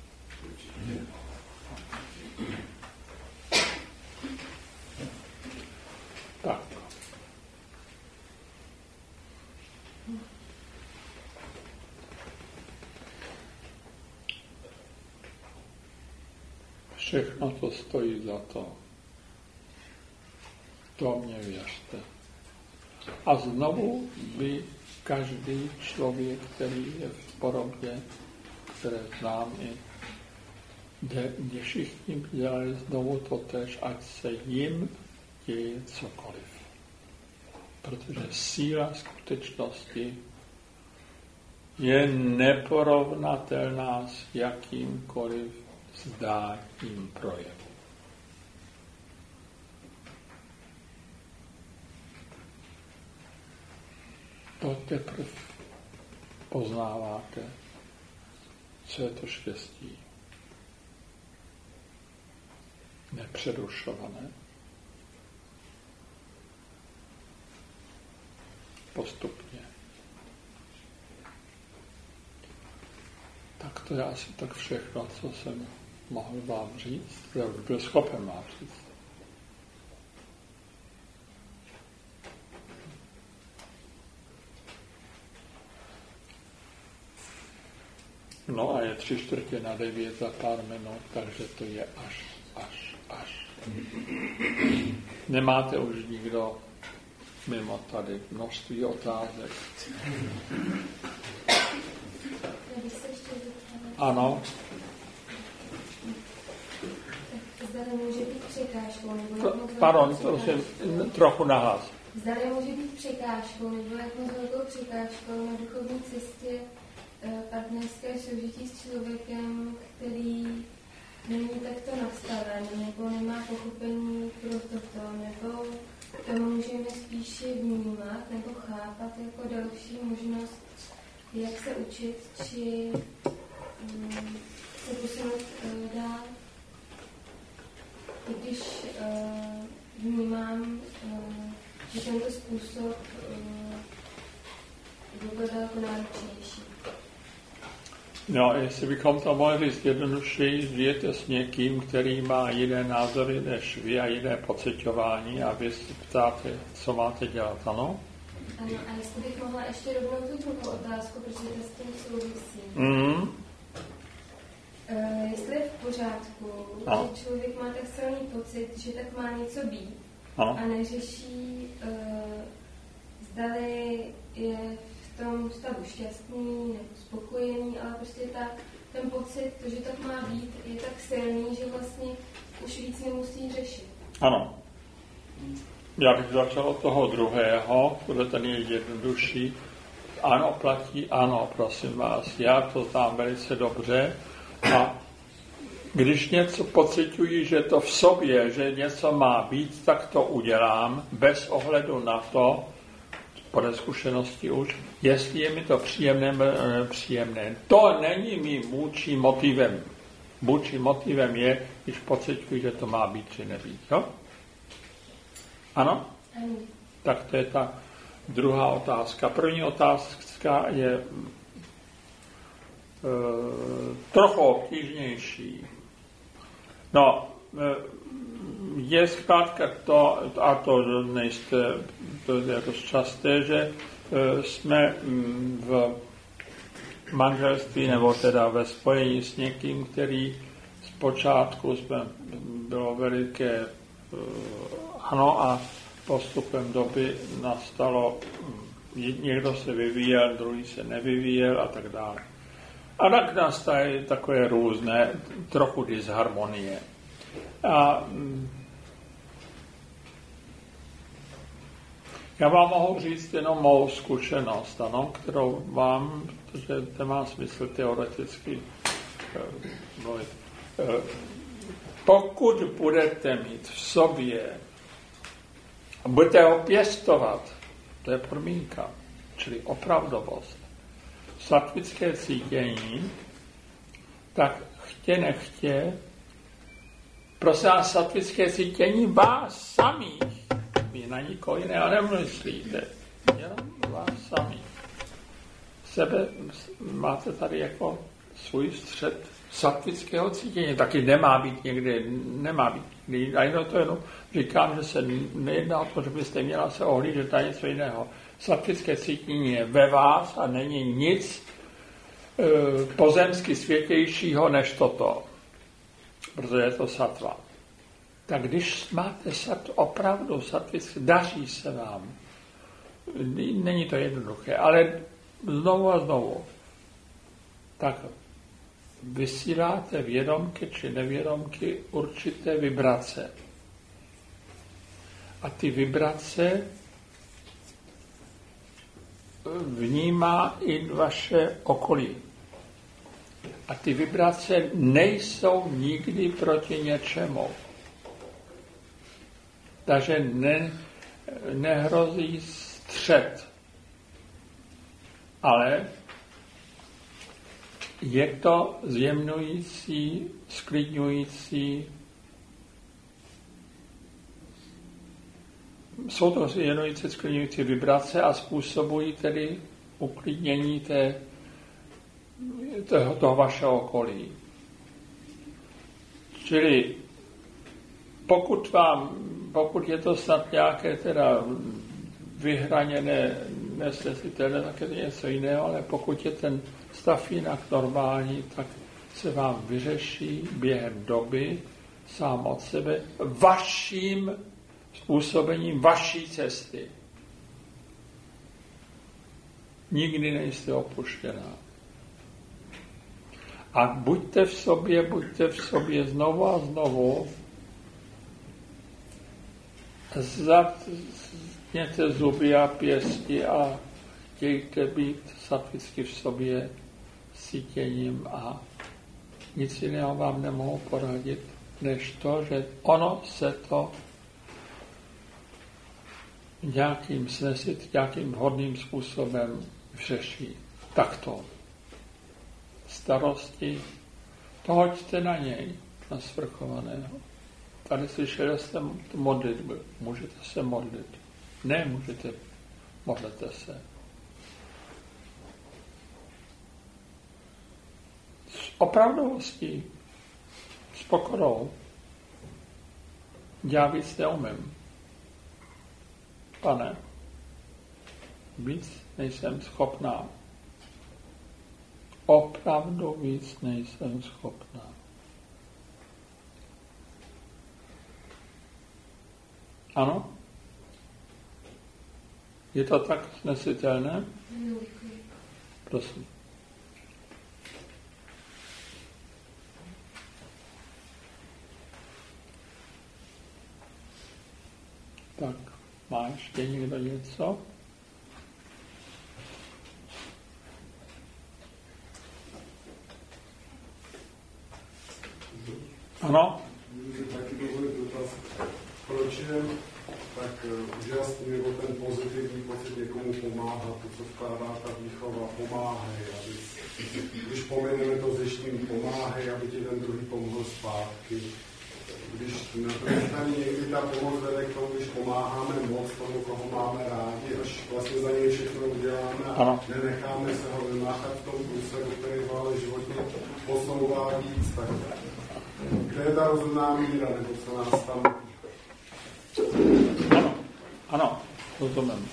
Tak. Všechno to stojí za to. To mě věřte. A znovu by každý člověk, který je v porobě, které znám i, kde všichni dělali znovu totéž, ať se jim děje cokoliv. Protože síla skutečnosti je neporovnatelná s jakýmkoliv zdáním projevu. To teprve poznáváte, co je to štěstí. Nepřerušované. Postupně. Tak to je asi tak všechno, co jsem mohl vám říct, byl schopen vám říct. No a je 8:45 za pár minut, takže to je až. Nemáte už nikdo mimo tady množství otázek? Ano.
Zdali může být překážkou,
Pardon, prosím, trochu nahlas.
Zdali může být překážkou, nebo jak moc velkou překážkou na duchovní cestě partnerské soužití s člověkem, který není takto nastaven, nebo nemá pochopení pro toto, nebo to můžeme spíše vnímat nebo chápat jako další možnost, jak se učit, či se posunout dál. Když vnímám, že tento způsob vypadá jako náročnější.
No, jestli bychom to mohli říct jednodušeji, žijete s někým, který má jiné názory než vy a jiné pociťování a vy si ptáte, co máte dělat, ano?
Ano, a jestli bych mohla ještě rovnou tu druhou otázku, protože to s tím souvisí. Jestli je v pořádku, že člověk má tak silný pocit, že tak má něco být a neřeší, zdali je v tom stavu šťastný nebo spokojený, ale prostě ten pocit, že tak má být, je tak silný, že vlastně už víc nemusí řešit.
Ano. Já bych začal od toho druhého, protože ten je jednodušší. Ano, platí, ano, prosím vás, já to znám velice dobře a když něco pociťuji, že to v sobě, že něco má být, tak to udělám bez ohledu na to, podle zkušenosti už, jestli je mi to příjemné nebo nepříjemné. To není mým vůdčím motivem. Vůdčím motivem je, když pociťuji, že to má být či nebýt. Jo? Ano? Tak to je ta druhá otázka. První otázka je trochu obtížnější. No, je zkrátka to, a to nejste, to je dost časté, že jsme v manželství nebo teda ve spojení s někým, který zpočátku bylo veliké ano a postupem doby nastalo, někdo se vyvíjel, druhý se nevyvíjel a tak dále. A tak nastaly takové různé, trochu disharmonie. A já vám mohu říct jenom mou zkušenost, ano, kterou vám, protože to má smysl teoreticky mluvit. Pokud budete mít v sobě, budete ho pěstovat, to je podmínka, čili opravdovost, sattvické cítění, tak chtě nechtě, prosím vás, sattvické cítění vás samých, vy na nikoho jiného nemyslíte, jenom vás samých. Sebe máte tady jako svůj střed sattvického cítění, taky nemá být někde. A jenom to jenom říkám, že se nejedná o to, že byste měla se ohlížet na něco jiného. Sattvické cítění je ve vás a není nic pozemsky světějšího než toto, protože je to sattva. Tak když máte opravdu sattvické, daří se vám. Není to jednoduché, ale znovu a znovu. Tak vysíláte vědomky či nevědomky určité vibrace. A ty vibrace vnímá i vaše okolí. A ty vibrace nejsou nikdy proti něčemu. Takže nehrozí střet. Ale je to zjemňující, sklidňující, jsou to zjemňující, sklidňující vibrace a způsobují tedy uklidnění toho vašeho okolí. Čili pokud je to snad nějaké teda vyhraněné, nesnesitelné, tak je to něco jiného, ale pokud je ten stav jinak normální, tak se vám vyřeší během doby sám od sebe vaším způsobením vaší cesty. Nikdy nejste opuštěná. A buďte v sobě znovu a znovu, zatněte zuby a pěsti a chtějte být sattvicky v sobě cítěním a nic jiného vám nemohu poradit, než to, že ono se to nějakým vhodným způsobem řeší. Takto. Starosti, to hoďte na něj, na svrchovaného. Tady slyšeli jste modlitbu. Můžete se modlit. Ne, můžete, modlete se. S opravdovostí, s pokorou. Já víc neumím. Pane, víc nejsem schopná. Opravdu víc nejsem schopná. Ano? Je to tak snesitelné? Prosím. Tak, má ještě někdo něco? Ano?
Můžu taky dovolit dotaz. Proč jen tak úžasný nebo ten pozitivní pocit někomu pomáhá, to, co vkládá ta výchova, pomáhej, když pomeneme to zjištění, pomáhej, aby ti ten druhý pomohl zpátky. Když na druhé straně někdy ta pomoc vede k tomu, když pomáháme moc tomu, koho máme rádi, až vlastně za něj všechno uděláme a nenecháme se ho vymáchat v tom průsledu, který ho ale životně posouvá víc, tak kde je ta rozumná míra, nebo co nás tam...
Ano, rozumím.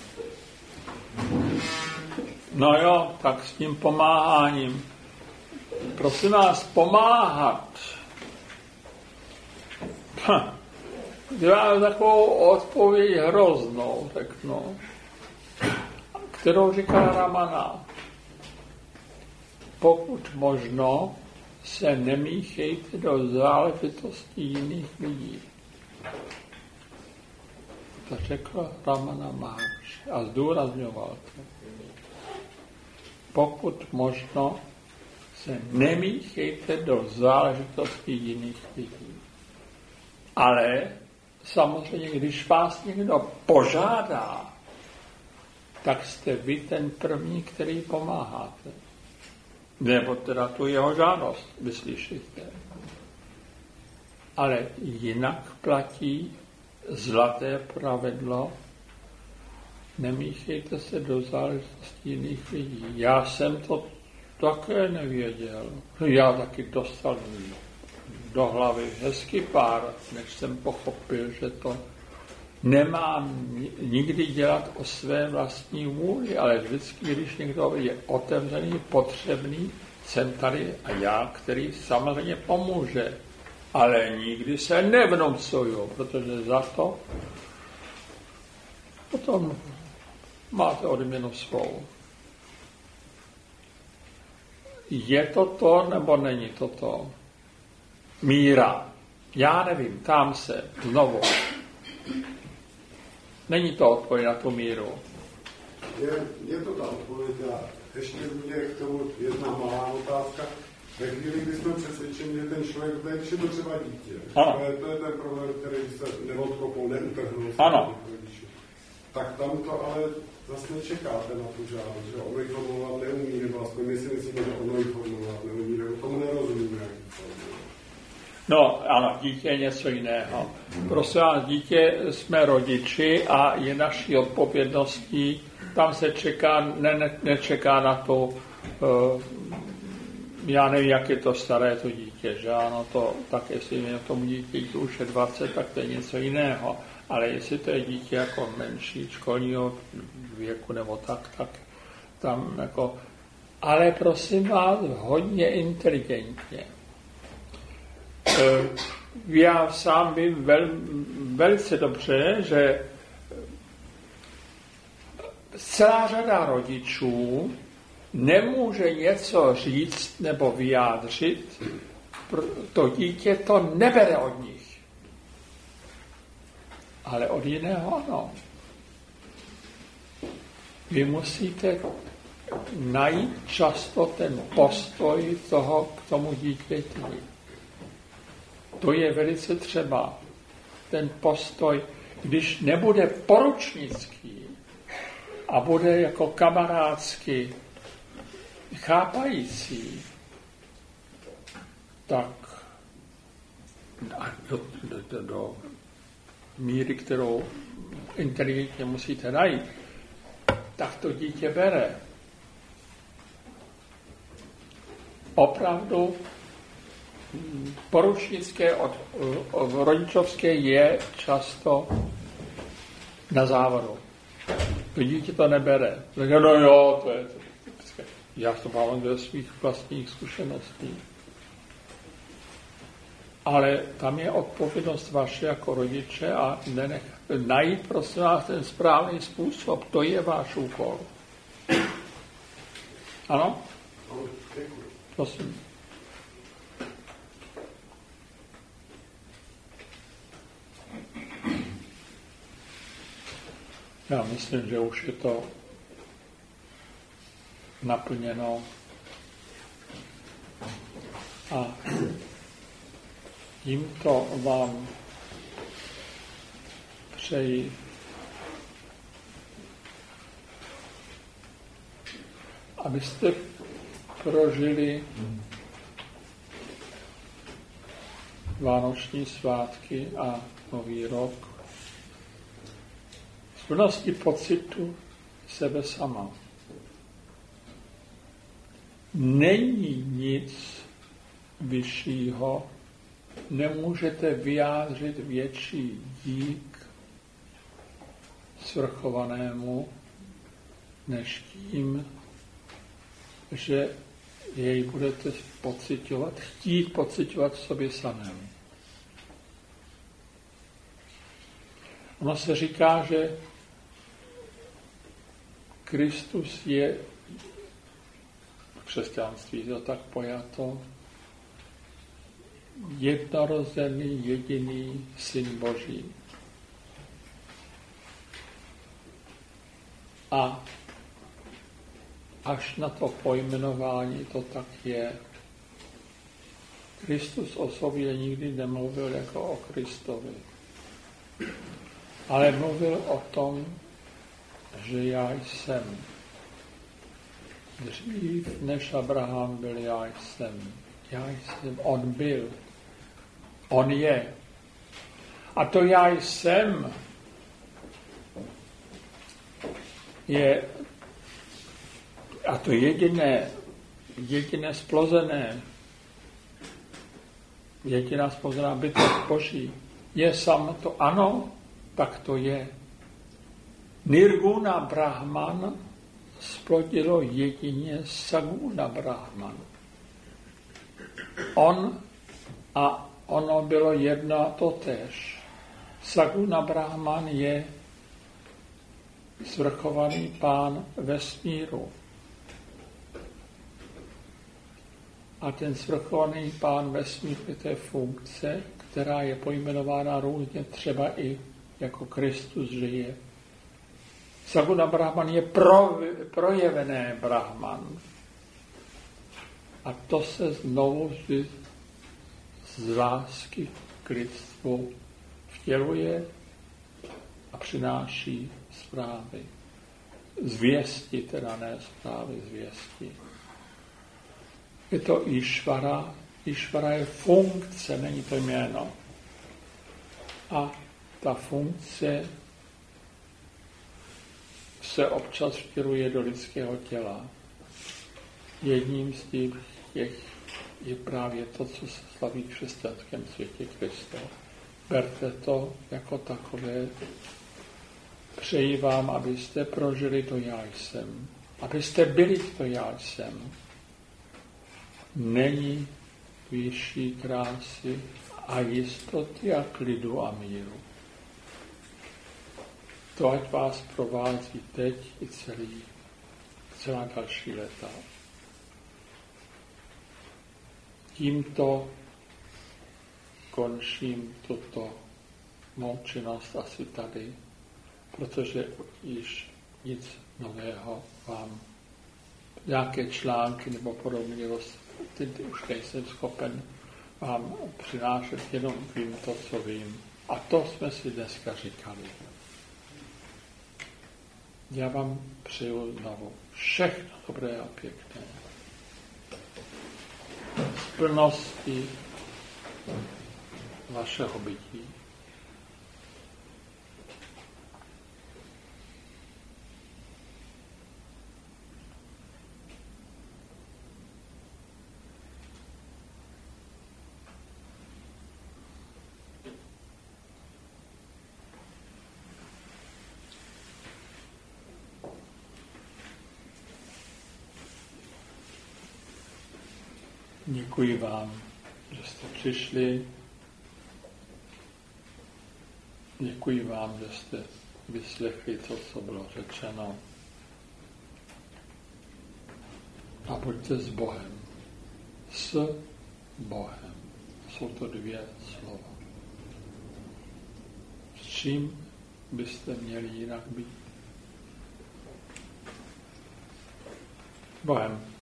No jo, tak s tím pomáháním. Prosím vás, pomáhat. Děláme takovou odpověď hroznou, řeknu, kterou říká Ramana. Pokud možno se nemíchejte do záležitostí jiných lidí. To řekl Ramana Maharshi a zdůrazňoval to. Pokud možno se nemíchejte do záležitostí jiných lidí. Ale samozřejmě, když vás někdo požádá, tak jste vy ten první, který pomáháte. Nebo teda tu jeho žádost vyslyšíte. Ale jinak platí zlaté pravidlo, nemíchejte se do záležitostí jiných lidí. Já jsem to také nevěděl. Já taky dostal do hlavy hezký pár, než jsem pochopil, že to nemám nikdy dělat o své vlastní vůli, ale vždycky, když někdo je otevřený, potřebný, jsem tady a já, který samozřejmě pomůže. Ale nikdy se nevnucuju, protože za to potom máte odměnu svou. Je to to, nebo není to to? Míra. Já nevím, ptám se znovu. Není to odpověď na tu míru.
Je to ta odpověď. A ještě mě k tomu jedna malá otázka. Ve chvíli, kdy jsme přesvědčeni, že ten člověk, když je to třeba dítě, to je ten problém, který se neodkopou, neutrhnul.
Ano.
Tak tam to ale zase nečekáte na tu žádost, že ono ji formulovat neumí, nebo aspoň my si myslíme, že ono ji formulovat neumí, nebo tomu nerozumíme.
No, ano, dítě je něco jiného. Prosím vás, dítě jsme rodiči a je naší odpovědností, tam se nečeká na to, já nevím, jak je to staré to dítě, že ano, to, tak jestli je tomu dítěti už je 20, tak to je něco jiného. Ale jestli to je dítě jako menší školního věku nebo tak tam jako... Ale prosím vás, hodně inteligentně. Já sám vím velice dobře, že celá řada rodičů nemůže něco říct nebo vyjádřit, to dítě to nebere od nich. Ale od jiného ano. Vy musíte najít často ten postoj toho k tomu dítěti. To je velice třeba. Ten postoj, když nebude poručnický a bude jako kamarádský, chápající, tak do míry, kterou inteligentně musíte najít, tak to dítě bere. Opravdu poručnické rodičovské je často na závodu. To dítě to nebere. No jo, to je typické. Já to mám ze svých vlastních zkušeností. Ale tam je odpovědnost vaše jako rodiče a najít prosím vás ten správný způsob. To je váš úkol. Ano? Prosím. Já myslím, že už je to naplněno a tímto vám přeji, abyste prožili vánoční svátky a nový rok v plnosti pocitu sebe sama. Není nic vyššího, nemůžete vyjádřit větší dík svrchovanému, než tím, že jej budete chtít pociťovat v sobě samém. Ono se říká, že Kristus je v křesťanství to tak pojato jednorozený jediný Syn Boží. A až na to pojmenování to tak je. Kristus o sobě nikdy nemluvil jako o Kristovi, ale mluvil o tom, že já jsem. Dřív než Abraham byl, já jsem. On byl. On je. A to já jsem je a to jediné splozené, jediná splozená bytost Boží je samo to ano, tak to je. Nirguna Brahman splodilo jedině Saguna Brahman. On a ono bylo jedno a totéž. Saguna Brahman je svrchovaný pán vesmíru. A ten svrchovaný pán vesmíru je to funkce, která je pojmenována různě, třeba i jako Kristus žije. Saguna Brahman je projevené Brahman. A to se znovu z lásky k lidstvu vtěluje a přináší zprávy. Zvěsti, teda ne zprávy, zvěsti. Je to Išvara. Išvara je funkce, není to jméno. A ta funkce se občas vtěluje do lidského těla. Jedním z těch je právě to, co se slaví v křesťanském světě Krista. Berte to jako takové. Přeji vám, abyste prožili to já jsem. Abyste byli to já jsem. Není vyšší krásy a jistoty a klidu a míru. To ať vás provází teď i celá další léta. Tímto končím tuto mou činnost asi tady, protože již nic nového vám, nějaké články nebo podobně, už nejsem schopen vám přinášet, jenom vím to, co vím. A to jsme si dneska říkali. Já vám přeju znovu všechno dobré a pěkné. Z plnosti vašeho bytí. Děkuji vám, že jste přišli. Děkuji vám, že jste vyslechli to, co bylo řečeno. A buďte s Bohem. S Bohem. Jsou to dvě slova. S čím byste měli jinak být? Bohem.